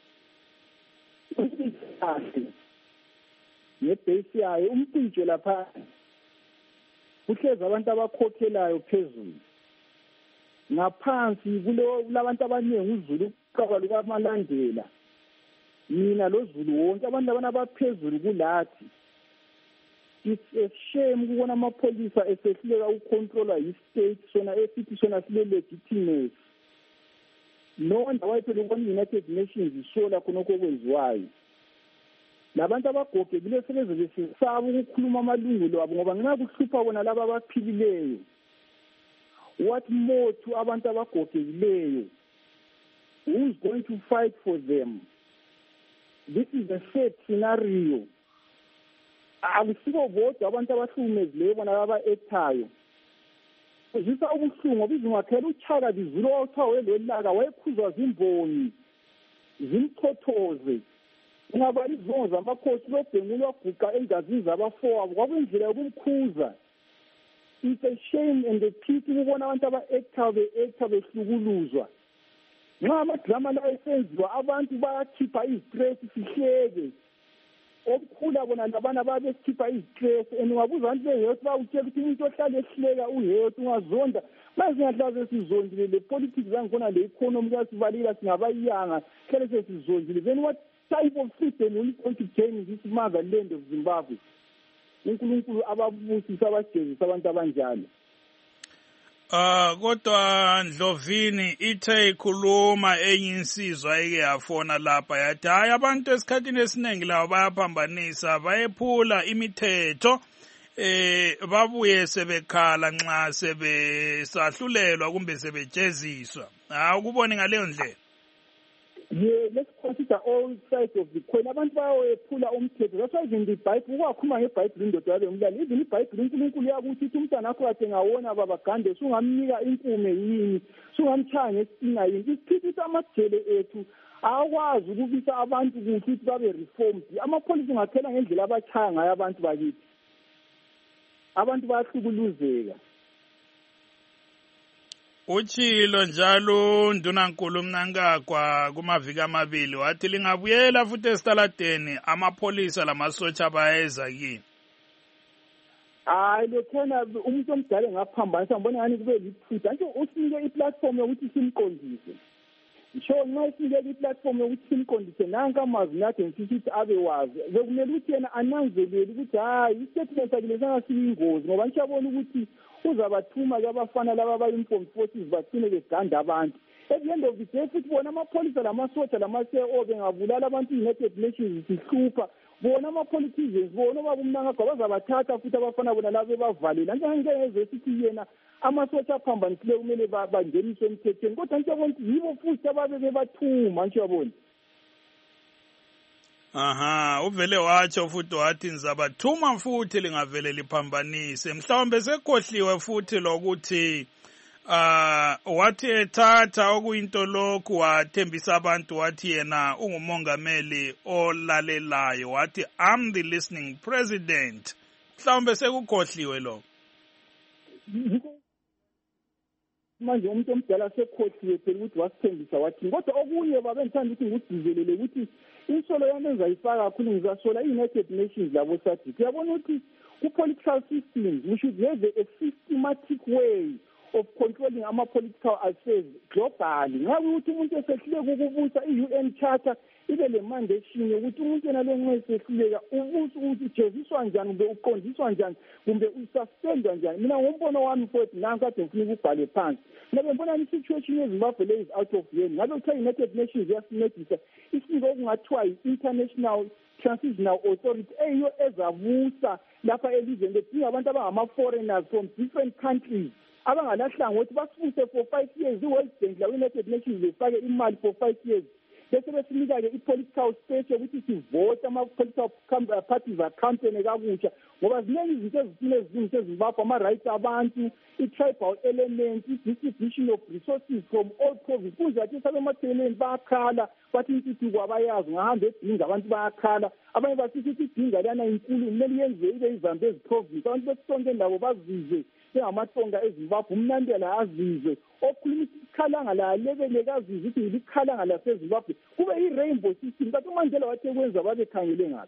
Usisahle. Nebase yayo umcijo lapha. Kuhleza abantu abakhokhelayo phezulu. Ngaphansi kulo labantu abaningi uZulu uqaba lukaMalandela. Mina lo Zulu wonke abantu abana abaphezulu kulathi. It's a shame ukubona amapholisa esehluleka ukucontrola i-state sona esithi sona sile legitimacy. No wonder why phela ukubona i-United Nations isola khonokho okwenziwayo. Labantu abagogekile sebeze besisaba ukukhuluma amalungelo abo ngoba ngenxa kuhlupha bona laba abaphilileyo. What more to abantu abagogekileyo? Who is going to fight for them? This is a sad scenario. Akusibo bodwa abantu abahlukumezileyo bona aba-ethayo. Kuzisa ubuhlungu ngoba izingakhela uChaka Bizulu owathawe lelaka wayekhuzwa zimbongi zimchothoze. Ungaba izongo zamakhosi lobhengulo waguqa engazini zabafowabo kwakuyindlela yokumkhuza. It's a shame and a pity ukubona abantu aba-ethayo be-etha behlukuluzwa. Nxa amadrama la esenziwa abantu bayakhipha izistress sihleke. Okukhula bona labana babekhipha izistress engabuza abantu behealth bawutshela ukuthi umuntu ohlala ehleka uhealth ungazonda manje ngiyahlaza sizondile le politics zangikhona le economy kasivalila singabayanga hlele sesizondile. Then what type of system will going to change this motherland of Zimbabwe? uNkulunkulu ababusisa abajezisa abantu abanjalo. Uh kodwa Ndlovini ithe ikhuluma enye insizwa eke yafona lapha yathi hayi abantu esikhathini esiningi lawo bayaphambanisa bayephula imithetho eh babuye sebekhala nxa sebesahlulelwa kumbe sebejeziswa. Ha ukubona ngaleyo ndlela. Yeah, let's consider all sides of the coin. Abantu bayephula umthetho. That's why in the Bible, uwakhuluma ngeBhayibheli indoda yalo umlali. Even iBhayibheli uNkulunkulu yakuthi umntwana wakho kade ngawona babagande sungamnika inkume yini, sungamchaya ngesinga yini. Isiphithisa amajele ethu akwazi ukubisa abantu ukuthi babe reformed. Amapholisa ngaphela ngendlela abachaya ngayo abantu bakithi. Abantu bayahlukuluzeka. Uchilo njalo ndunankulu Mnangagwa kumaviki amabili wathi lingabuyela futhi esitaladeni amapholisa lamasotsha bayeza kini. Hayi lokhena umuntu omdala ngaphambanisa ngibona ngani kube liphutha nje usinike iplatform yokuthi simqondise. Ngisho nxa isinike iplatform yokuthi simqondise nanka amazwi nathi ngisithi abewazi. Bekumele ukuthi yena ananzelele ukuthi hayi istatement sakhe lesanga siyingozi ngoba ngiyabona ukuthi uzabathuma abafana laba abayinformed forces bathine beganda abantu. At the end of the day futhi bona amapholisa lamasotsha lama-C I O bengabulala abantu i-United Nations sihlupha bona ama-politicians bona bakumnangagwa bazabathatha futhi abafana bona labo bebavalele njengengeze sithi yena amasotsha aphambanisileyo kumele bangeniswe emthethweni kodwa ngiyabona ukuthi yibo futhi ababe bebathuma ngiyabona. Aha uvele watsho futhi wathi nizabathuma futhi lingavele liphambanise mhlawumbe sekhohliwe futhi lokuthi uh wathi ethatha okuyinto lokhu wathembisa abantu wathi yena ungumongameli olalelayo wathi I'm the listening president mhlawumbe sekukhohliwe lo. Manje umuntu omdala sekhohliwe phela ukuthi wasithembisa wathi kodwa okunye babe ngithanda ukuthi ngudizelele ukuthi insolo yami engizayifaka kakhulu ngizasola i-United Nations labo sathi uyabona ukuthi ku-political systems we should have a systematic way of controlling ama-political affairs globally. Ngabe ukuthi umuntu esehluleka ukubusa i-U N Charter ibe le mandation yokuthi umuntu yena lo nxa esehluleka ubusa ukuthi ujeziswa njani kumbe uqondiswa njani kumbe ususpendwa njani. Mina ngombono wami futhi nanku kade ngifuna ukubhale phansi ngabe ngibona i-situation yeZimbabwe le is out of hand. Ngabe kuthiwa i-United Nations yasincedisa isiko okungathiwa yi-International Transitional Authority eyiyo ezabusa lapha elizweni ledinga abantu abangama-foreigners from different countries abangalahlanga ukuthi basibuse for five years i-World Bank lawe-United Nations befake imali for five years bese besinika-ke i-political space yokuthi sivote ama-political parties acampaign kakutsha ngoba ziningi izinto ezithile eziningi ezimbabwe ama-rights abantu i-tribal element i-distribution of resources from all provinces kunjathi sabemapheleleni bayakhala bathi intuthuko abayazi ngahamba edinga abantu bayakhala abanye basithi ukuthi idinga lana inkulu kumele yenziwe ibe izambe eziprovince abantu besisondeni labo bazizwe njengamatonga eZimbabwe umnandela azizwe okhuluma isikhalanga la lebele kazizwe ukuthi ilikhalanga laseZimbabwe kube i-rainbow system kanti uMandela wathi kwenza babekhangele ngathi.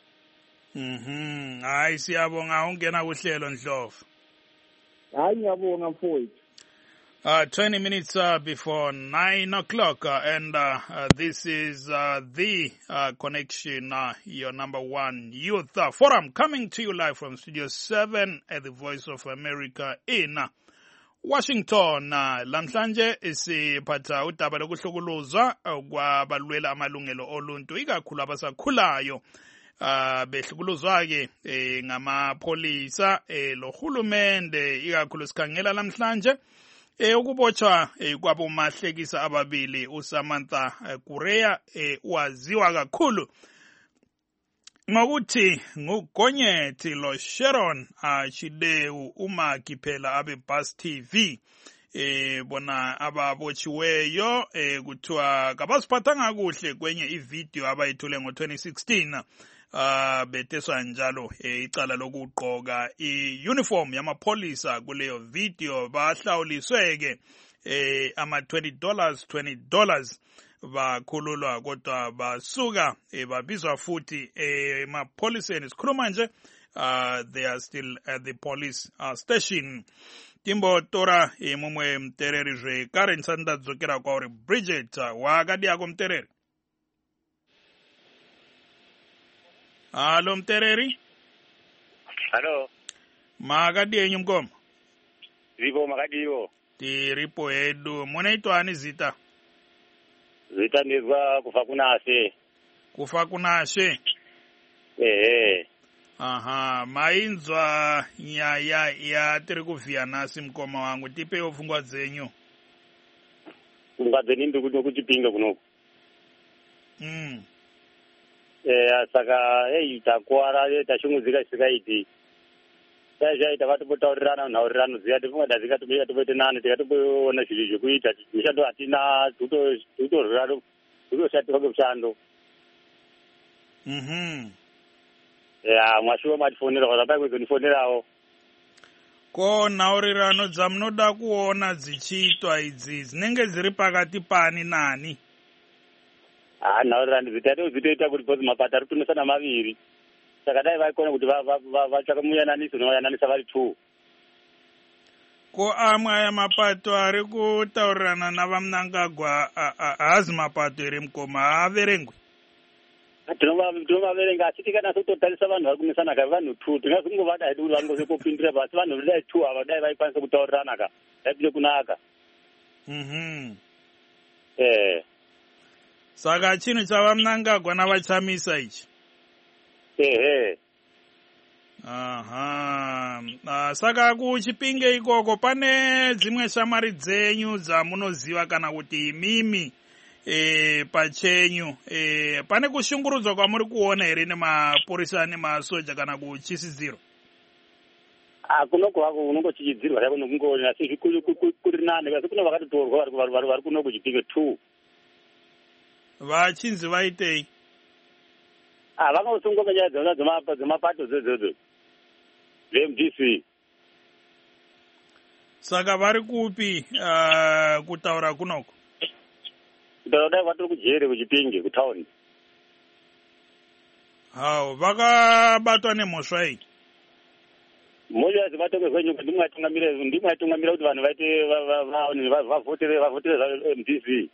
Mhm hayi siyabonga ungena kuhlelo Ndlovu. Hayi ngiyabonga mfowethu. Uh, twenty minutes uh, before nine o'clock, uh, and uh, uh, this is uh, the uh, connection, uh, your number one youth uh, forum, coming to you live from Studio seven at the Voice of America in uh, Washington. Uh, lamhlanje isiphatha udaba lokuhlukuluzwa kwabalwela amalungelo oluntu ikakhulu abasakhulayo uh, behlukuluzwa ke eh, ngamapholisa eh, lohulumende ikakhulu sikhangela lamhlanje Eh ukubotshwa eh, kwabomahlekisa ababili uSamantha eh, Kureya eh, waziwa kakhulu ngokuthi nguGonyethi lo Sharon Chideu umaki phela abe Bus T V eh bona ababotshiweyo eh kuthiwa kabasiphathanga kuhle kwenye ivideo abayithule ngo twenty sixteen uh beteswa njalo icala lokugqoka iuniform yamapholisa kuleyo video bahlawulisweke eh ama twenty dollars twenty dollars bakhululwa kodwa basuka babizwa futhi emapholiseni sikhuluma nje uh they are still at the police uh, station. Timbo tora imumwe mtereri zwe Karen Sanda dzokera kwa uri Bridget wakadi yako mtereri. Halo mtereri. Halo. Makadi yenyu mkoma. Zipo makadiwo. Tiripo hedu. Munaitwani zita? Zita ndizwa kufa kunashe. Kufa kunashe? Ehe. Aha, mainzwa nyaya ya tiri kuvhiya nasi mukoma wangu. Tipewo pfungwa dzenyu. Pfungwa dzeni ndiri kuchipinga kunoku. Mm. Eh, saka hey takwara tashungudzika isikaiti. Sai zvaita vatopotaurirana nhaurirano ziya tifunga dzikatobeka toboite nani tikatoboona zviri zvekuita mishando hatina tutorwara tutoshatirwa ngemushando. Mhm. Ya mwashuwa matifonera zvakapai kuzonifonerawo. Ko nhaurirano dzamunoda kuona dzichiitwa idzi dzinenge dziri pakati pani nani? Ah, nhaurirano dzitaito dzitoita kuti bhozi mapata ari tunosana maviri. Saka dai vaikona kuti vatsvaka muyananiso unoyananisa vari two. Ko amwe aya mapato ari kutaurirana navamunangagwa haazi mapato here mukoma haaverengwi? Tinovaverenga asi tikanasa kutotarisa vanhu vari kunesana ka vanhu two tingazongovada hedu kuti vangose kupindira basi vanhu dai two ava dai vaikwanisa kutaurirana ka daipinde kunaka. Mhm. Eh. Saka chinhu chavamunangagwa navachamisa ichi? Ehe. Aha. Uh, saka kuchipinge ikoko pane dzimwe shamwari dzenyu dzamunoziva kana kuti imimi e, pachenyu e, pane kushungurudzwa kwamuri kuona here nemapurisa nemasoja kana kuchisidziro? Ah, kunokwako unongochichidzirwa yako nokungoona asi kuri nane kasi kune vakatotorwa vari vari kuno kuchipinge two. Vachinzi vaitei? Ah, vangosungwa nyaya dzemapato dzodzo ve-M D C. Saka vari kupi uh, kutaura kunoko? Kutaura dai vatori kujere kuchipinge kutauni. Hao vakabatwa nemhosva iyi? Mmoja wazivatokwe zvenyu ndimwe atungamira ndimwe atungamira kuti vanhu vaite vavotere vavotere za-M D C.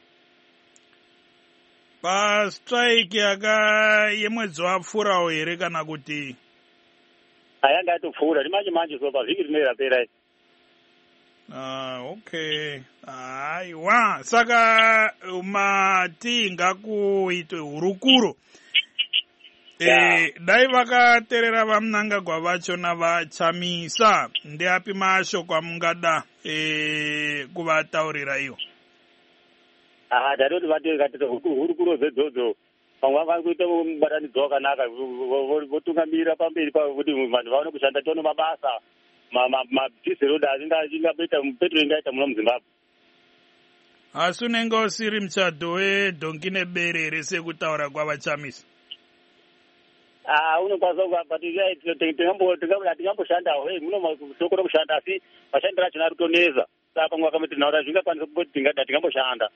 Pastrike yaka yemwedzi wapfuurawo here kana kuti? Ayanga atopfuura rimanje manje so pavhiki rinenge rapera. Ah, okay. Aiwa, saka mati ngakuitwe hurukuro. Eh, dai vakaterera vamunangagwa vacho navachamisa ndeapi mashoko amungada eh kuvataurira iyo? Ah, daroti vati katete hurukuro dzedzo pamwe vari kuita mubatanidzo wakanaka votungamira pamberi kuti vanhu vaone kushanda tono mabasa madhizeroda asingabeta petro ingaita muno muZimbabwe. Asi unenge usiri muchadho wedhongi nebere here sekutaura kwavachamisa? Ah, unokwanisa kuti tingamboshandawo muno soko rokushanda asi mashandiro achona ari kutonesa saka pamwe vakamati nhaura zvingakwanisa kuti tingamboshanda.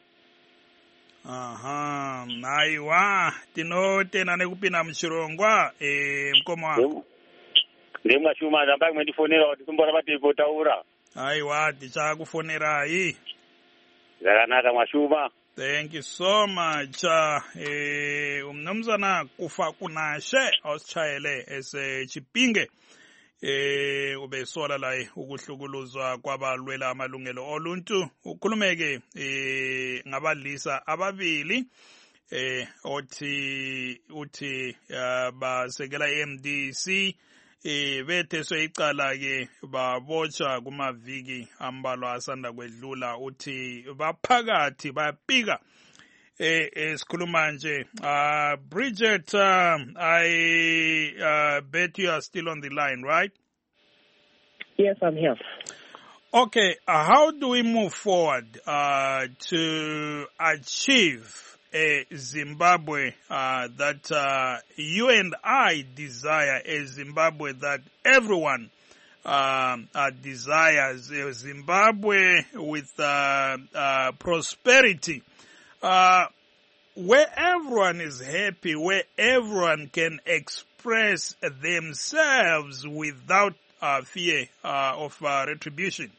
Aha, aiwa, tinotenda nekupinda muchirongwa eh mukoma wangu. Ndemwashuma ndamba mwendifonera kuti tombora vatepo taura. Aiwa, tichakufonerai. Zvakanaka mwashuma. Thank you so much. Eh umnumzana kufa kunashe auschayele ese chipinge. Eh ubesola la ukuhlukuluzwa kwabalwela amalungelo oluntu ukhulumeke eh ngabalisa ababili eh othi uthi basekela i-M D C eh betheswe icala ke babotsha kumaviki ambalwa asanda kwedlula uthi baphakathi bayapika eh esikhuluma nje. uh Bridget, uh, I uh, bet you are still on the line, right? Yes, I'm here. Okay, uh, how do we move forward uh, to achieve a Zimbabwe uh, that uh, you and I desire, a Zimbabwe that everyone um, uh, desires, a Zimbabwe with uh, uh, prosperity, uh, where everyone is happy, where everyone can express themselves without uh, fear uh, of uh, retribution?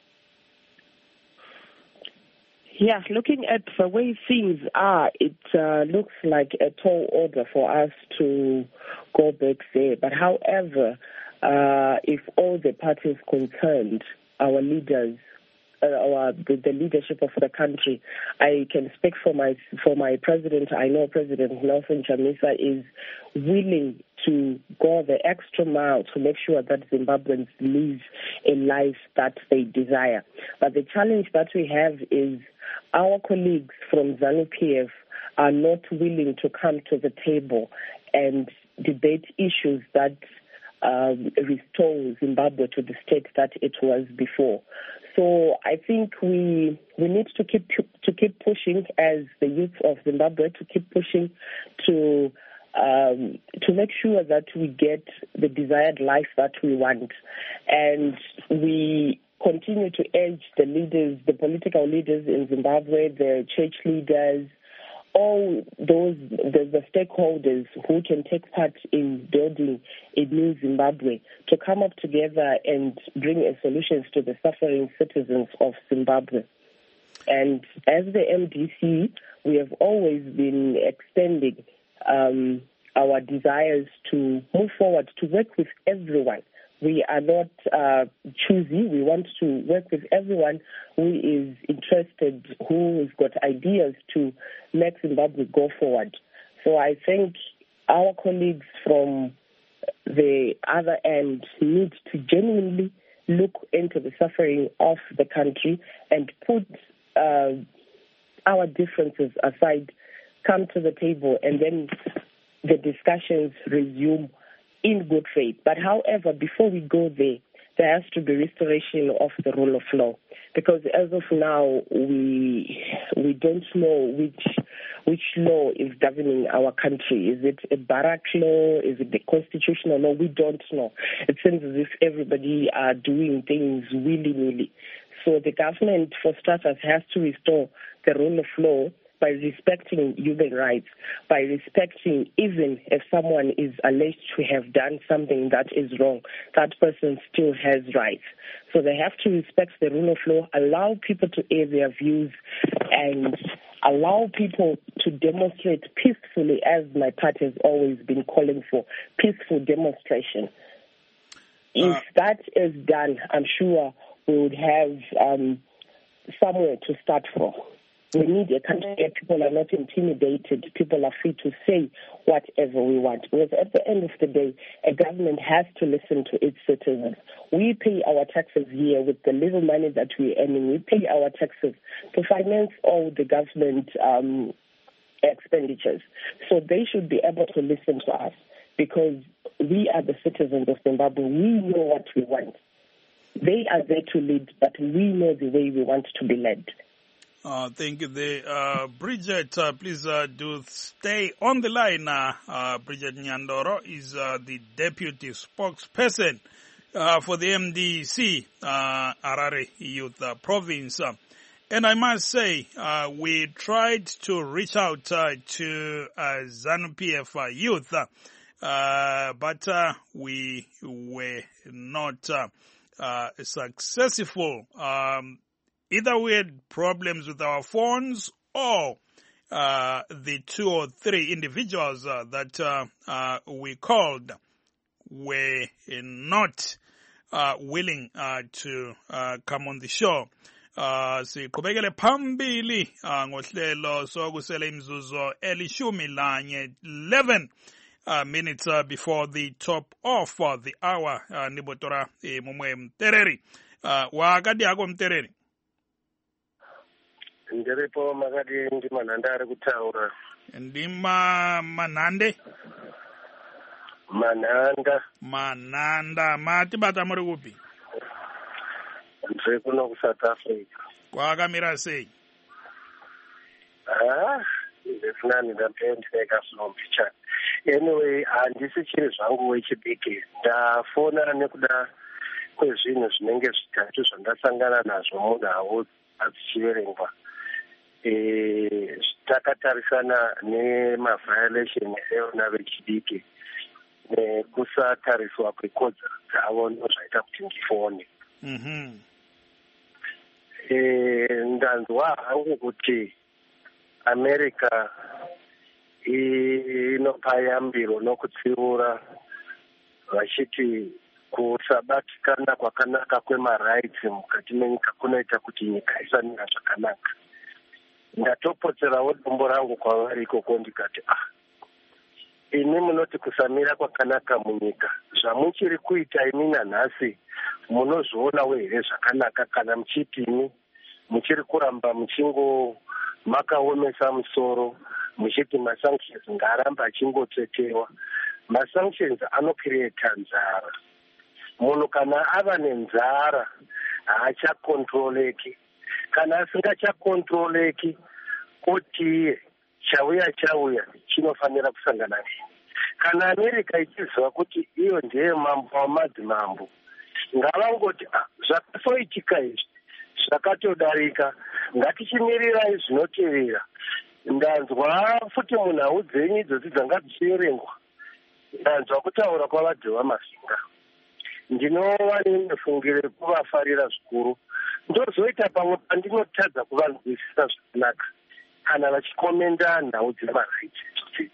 Yeah, looking at the way things are, it uh, looks like a tall order for us to go back there. But however, uh, if all the parties concerned our leaders, uh, our the, the leadership of the country. I can speak for my for my president. I know President Nelson Chamisa is willing to go the extra mile to make sure that Zimbabweans live a life that they desire. But the challenge that we have is our colleagues from ZANU-P F are not willing to come to the table and debate issues that um, restore Zimbabwe to the state that it was before. So I think we we need to keep to keep pushing as the youth of Zimbabwe, to keep pushing to um, to make sure that we get the desired life that we want, and we continue to urge the leaders, the political leaders in Zimbabwe, the church leaders, all those the, the stakeholders who can take part in building a new Zimbabwe to come up together and bring a solutions to the suffering citizens of Zimbabwe. And as the M D C, we have always been extending um, our desires to move forward, to work with everyone. We are not uh, choosy. We want to work with everyone who is interested, who has got ideas to make Zimbabwe go forward. So I think our colleagues from the other end need to genuinely look into the suffering of the country and put uh, our differences aside, come to the table, and then the discussions resume in good faith. But however, before we go there, there has to be restoration of the rule of law, because as of now, we we don't know which which law is governing our country. Is it a barrack law? Is it the constitutional law? We don't know. It seems as if everybody are doing things willy-nilly. So the government, for starters, has to restore the rule of law by respecting human rights, by respecting even if someone is alleged to have done something that is wrong, that person still has rights. So they have to respect the rule of law, allow people to air their views, and allow people to demonstrate peacefully, as my party has always been calling for, peaceful demonstration. Uh, if that is done, I'm sure we would have um, somewhere to start from. We need a country where people are not intimidated, people are free to say whatever we want. Because at the end of the day, a government has to listen to its citizens. We pay our taxes here with the little money that we're earning. We pay our taxes to finance all the government um, expenditures. So they should be able to listen to us, because we are the citizens of Zimbabwe. We know what we want. They are there to lead, but we know the way we want to be led. Uh, thank you. The, uh, Bridget, uh, please uh, do stay on the line. Uh, uh, Bridget Nyandoro is uh, the deputy spokesperson uh, for the M D C, uh, Harare Youth uh, Province. Uh, and I must say, uh, we tried to reach out uh, to uh, ZANU-P F uh, youth, uh, but uh, we were not uh, uh, successful. Um, Either we had problems with our phones, or uh, the two or three individuals uh, that uh, uh, we called were not uh, willing uh, to uh, come on the show. Uh, siqhubekele phambili uh, ngohlelo sokusele imzuzo elishumi lanye eleven uh, minutes uh, before the top of uh, the hour. Uh, nibotora eh, mumwe Mtereri uh, wakati yako Mtereri. Ndiripo makati ndi Mananda ari kutaura. Ndima Manande? Mananda. Mananda. Mati bata muri kupi? Ndiri kuno ku South Africa. Kwakamira sei? Ah, ndefunani ndapendeka slow picture. Anyway, handisi chiri zvangu wechibiki. Ndafona nekuda kwezvinhu zvinenge zvitatu zvandasangana nazvo munhau adzichiverengwa. Eh, takatarisana nemaviolation eona vechidiki nekusatariswa kwekodzero dzavo ndozvaita kuti ndifone. Mhm. Eh, ndanzwa hangu kuti America inopa yambiro nokutsiura vachiti kusabatikana kwakanaka kwemarights mukati menyika kunoita kuti nyika isamira zvakanaka. Ndatopotserawo dombo rangu kwavari ikoko ndikati ah ini munoti kusamira kwakanaka munyika, zvamuchiri kuita imi nanhasi munozvionawo here zvakanaka kana muchitini muchiri kuramba muchingo makaomesa musoro muchiti masanctions ngaaramba achingotsetewa. Masanctions anocreata nzara. Munhu kana ava nenzara haachakontroleki. Kana asingachakontroleki kuti chauya chauya chinofanira kusangana nini. Kana Amerika ichiziva kuti iyo ndiye mambo wamadzimambo, ngavangoti zvakasoitika izvi zvakatodarika, ngatichimirirai zvinotevera. Ndanzwa futi munhau dzenyu idzodzi dzanga dzichierengwa, ndanzwa kutaura kwavadhiwa Masinga. Ndinova nemifungire kuvafarira zvikuru. Ndozoita pamwe pandinotadza kuvanzwisisa zvakanaka kana vachikomenda nhau dzemarights dzidzi.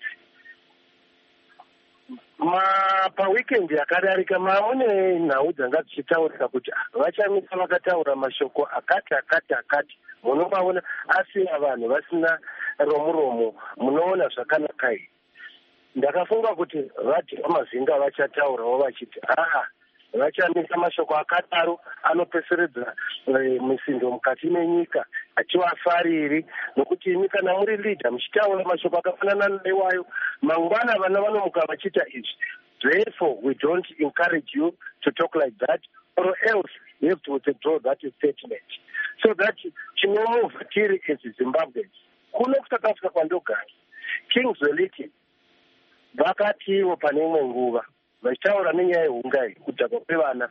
Paweekend yakadarika mamune nhau dzanga dzichitaurika kuti vachamisa vakataura mashoko akati akati akati, munovaona asiya vanhu vasina romuromo, munoona zvakanaka iyi. Ndakafunga kuti vadhiwa Mazinga vachataurawo vachiti aa vachamisa mashoko akadaro anopeseredza misindo mukati menyika achivafariri, nokuti imi kana muri leader muchitaura mashoko akafanana neiwayo mangwana vana vanomuka vachita izvi. Therefore we don't encourage you to talk like that, or else you have to withdraw that statement. So that chinomuvha tiri as Zimbabweans kuno kusakafika kwandogara Kings Weliti vakatiwo pane imwe nguva vachitaura nenyaya yehungai kudhakwa kwevana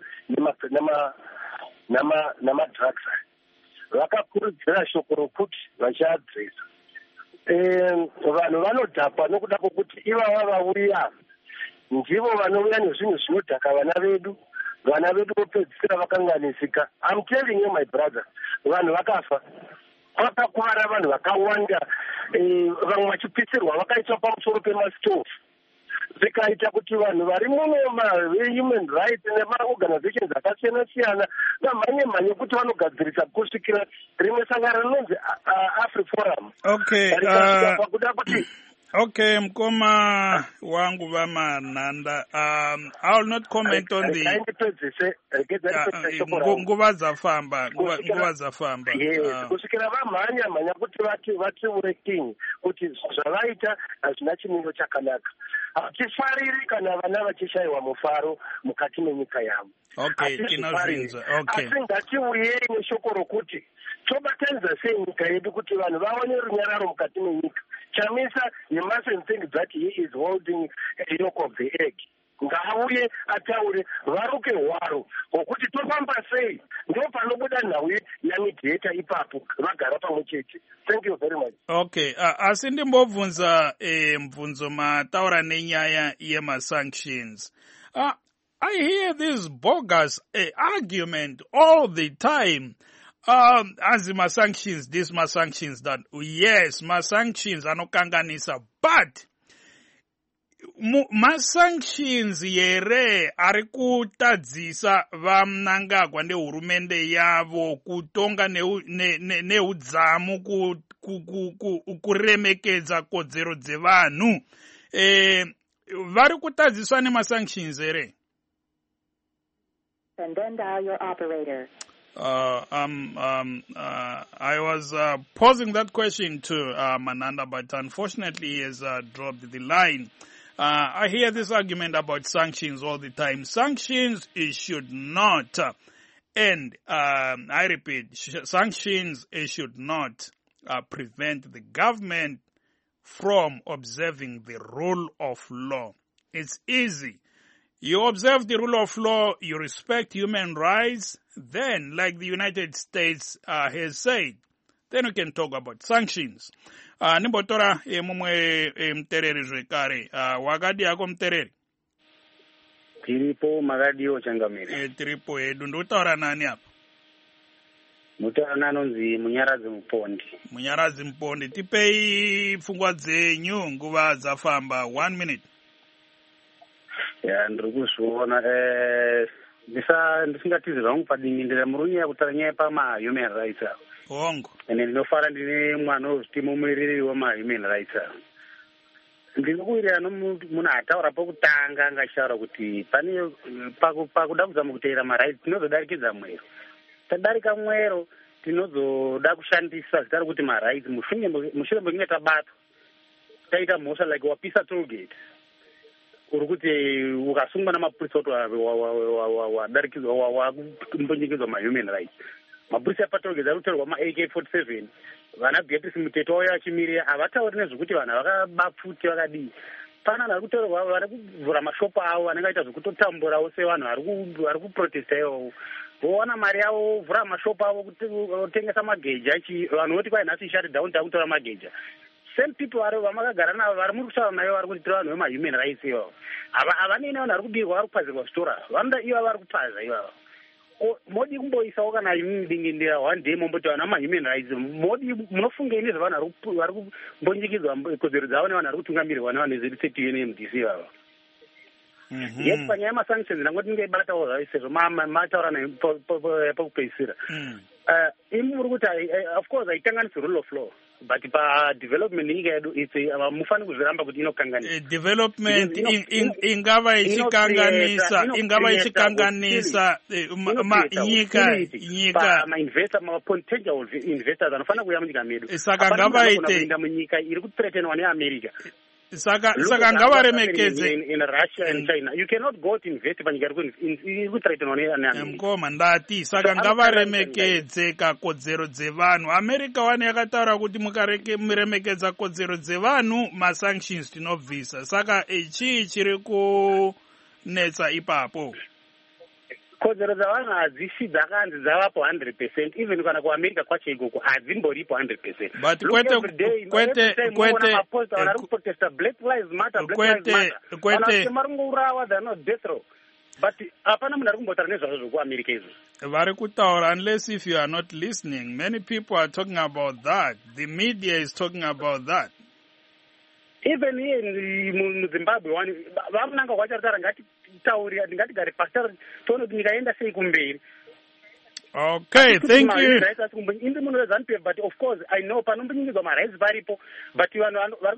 namadrugs vakakurudzira shoko rokuti vachiadresa vanhu vanodhakwa nokuda kwokuti ivava vauya ndivo vanouya nezvinhu zvinodhaka vana vedu. Vana vedu vopedzisira vakanganisika. I'm telling you my brother, vanhu vakafa, vakakuvara vanhu vakawanda, vamwe vachipisirwa vakaiswa pamusoro pemasitofu. Zvikaita kuti vanhu vari muno human rights nemaorganizations akasiyana siyana vamhanye mhanye kuti vanogadzirisa kusvikira rimwe sangano rinonzi AfriForum. Okay, uh, kuda kuti okay, mkoma wangu vamananda. Um, I will not comment on the nguva dzafamba, nguva dzafamba. Yes, kusvikira vamhanya mhanya kuti vati vati working kuti zvavaita hazvina chimiro chakanaka. Hatifariri kana vana vachishayiwa mufaro mukati menyika yavo. Okay, tinozvinzwa. Okay. Asi ngatiuyei neshoko rokuti tobatanidza sei nyika yedu kuti vanhu vaone runyararo mukati menyika. Chamisa, you mustn't think that he is holding a yolk of the egg. Ngauye ataure varuke hwaro hwokuti tofamba sei, ndo panobuda nhau yamidhieta ipapo vagara pamwe chete. Thank you very much. Okay, uh, asi ndimbobvunza eh, mvunzo mataura nenyaya yema-sanctions. Uh, I hear this bogus uh, argument all the time. Um, as the ma-sanctions, this ma-sanctions that, yes, ma-sanctions anokanganisa, but ma-sanctions yere ari kutadzisa vamnangagwa nehurumende yavo kutonga neudzamu kuremekedza kodzero dzevanhu. Eh, vari kutadziswa nema-sanctions ere? And then dial your operator. Uh, um, um, uh, I was uh, posing that question to uh, Mananda, but unfortunately he has uh, dropped the line. Uh, I hear this argument about sanctions all the time. Sanctions it should not, uh, and um, I repeat, sh- sanctions it should not uh, prevent the government from observing the rule of law. It's easy. You observe the rule of law, you respect human rights, then, like the United States uh, has said, then we can talk about sanctions. Uh, nimbotora e mumwe e mtereri zvekare. Uh, wakadi yako mtereri? Tiripo magadio changamire. E, tiripo edu. Ndutaura nani hapa? Mutaura nanonzi Munyaradzi Mupondi. Munyaradzi Mupondi. Tipei pfungwa dzenyu nguva dzafamba. One minute. ya ndiri kuzviona eh ndisa ndisingatizi vangu padingindira murunya yakutaura nyaya pama-human rights avo hongo ende ndinofara ndine mwana wezvitimo mumiriri wema-human rights avo ndinokuwirira nomunhu ataura pokutanga angashara kuti pane pakuda kuzama kuteera marights tinozodarikidza mwero tadarika mwero tinozoda kushandisa zita rokuti marights mushure mekunge tabatwa taita mhosva like wapisa tollgate uri kuti ukasungwa namapurisa kuti wadarikidzwa wakumbonyekidzwa ma-human rights mapurisa epatollgate ari kutorwa ma-A K forty-seven vana Beatrice Mutete wauya achimirira havatauri nezvekuti vanhu vakabapfuti vakadii pana vari kutorwa vari kuvhura mashopu avo vanenge vaita zvekutotamburawo sevanhu vari kuprotesta ivovo vowana mari yavo vhura mashopu avo kutengesa mageja vanhu voti kwai nhasi ishati down takutora mageja same people vari vamakagara navo vari muri kutaura nayo vari kuti tiri vanhu vema-human rights ivavo havanei vanhu vari kudirwa vari kupazirwa zvitora vanoda ivavo vari kupaza ivavo modi kumboisawo kana imidingindira one day momboti vanhu vama-human rights modi munofungei nezvavanhu vari kumbonyikidzwa kodzero dzavo nevanhu vari kutungamirirwa nevanhu vezvedu N M D C ivavo yes panyaya yemasanctions ndangoti ndingaibatawo zvavo sezvo mataura pakupedzisira imi muri kuti of course haikanganisi rule of law but padevelopment yenyika yedu mufani kuzviramba kuti inokanganisa development ingava ichikanganisa ingava ichikanganisa nyika nyika mainvestor mapotential investors anofanira kuuya munyika medu saka ngavaite kuinda munyika iri kuthreatenwa neamerica saka saka ngavaremekedze in Russia and China you cannot go to invest panyika iri kuthreatenwa neamerica mkoma ndati saka ngavaremekedze kakodzero dzevanhu America wani yakataura kuti mukareke muremekedza kodzero dzevanhu masanctions tinobvisa saka ichi chiri kunetsa ipapo kodzero dzavanhu hadzisi dzakanzi dzavapo one hundred percent even kana kuamerica kwacho ikoko hadzimboripo one hundred percent but kwete kwete kwete vari kuprotesta black lives matter black lives matter kwete mari ngourawa they're not death row but hapana munhu ari kumbotaura nezvazvo zvokuamerica izvo vari kutaura unless if you are not listening many people are talking about that the media is talking about that even here muzimbabwe vamunanga kwacho ritaura ngatitaurira ngatigare pasi toone kuti nyika yaenda sei kumberi okay thank you indi munhu weZANU-P F but of course I know panombonyikidzwa marights paripo but vanhu vari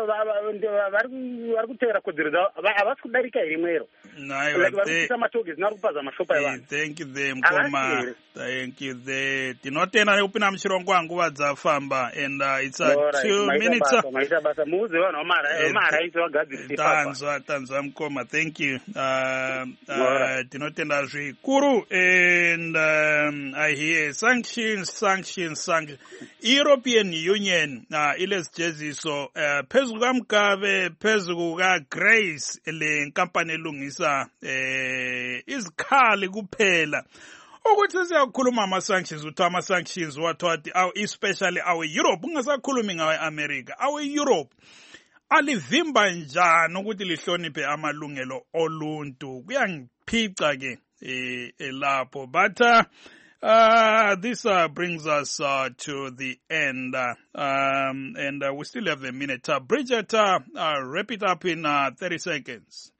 vari kuteera kodzero dzavo havasi kudarika here mwero vari kuisa matoge zina vari kupaza mashopa evanhu thank you the mkoma thank you the tinotenda nekupinda muchirongo nguva dzafamba and uh, it's a uh, two minutes maita basa muuze vanhu vamarights vagadzirisa tanzwa tanzwa mkoma thank you uh, uh, tinotenda zvikuru and uh, Um, I hear sanctions, sanctions, sanctions. European Union, uh, iles jeziso, uh, phezu kamkabe, phezu kuka Grace, le nkampani elungisa, eh, izikhali kuphela. Ukuthi siyakhuluma ama-sanctions, uthi ama-sanctions, what, what, especially our Europe, ungasakhulumi ngawe America, our Europe. Alivimba njani ukuthi lihloniphe amalungelo oluntu. Kuyangiphica ke. Eh, lapho. But uh, uh, this uh, brings us uh, to the end, uh, um, and uh, we still have a minute. Uh, Bridget, uh, uh, wrap it up in uh, thirty seconds.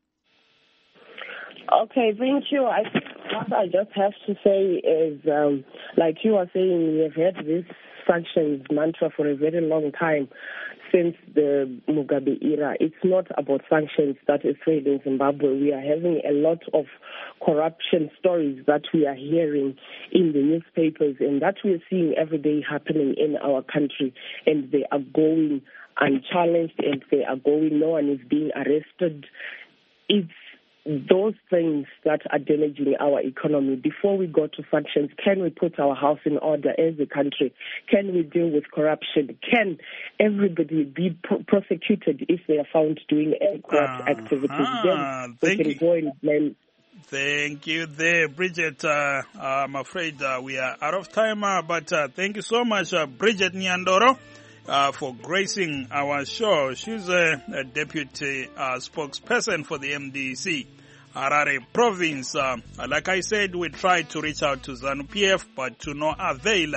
Okay, thank you. I think what I just have to say is, um, like you were saying, we have had this sanctions mantra for a very long time. Since the Mugabe era, it's not about sanctions that is failing Zimbabwe. We are having a lot of corruption stories that we are hearing in the newspapers and that we are seeing every day happening in our country, and they are going unchallenged and they are going, no one is being arrested. It's those things that are damaging our economy. Before we go to sanctions, can we put our house in order as a country? Can we deal with corruption? Can everybody be pro- prosecuted if they are found doing corrupt uh-huh. activities? Then we can you. go and blame. Thank you there, Bridget. Uh, I'm afraid uh, we are out of time, uh, but uh, thank you so much, uh, Bridget Nyandoro, uh, for gracing our show. She's a, a deputy uh, spokesperson for the M D C, Harare province. Uh, like I said, we tried to reach out to ZANU-P F, but to no avail.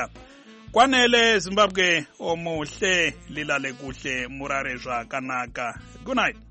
Kwanele Zimbabwe omuhle lilale kuhle murare zvakanaka. Good night.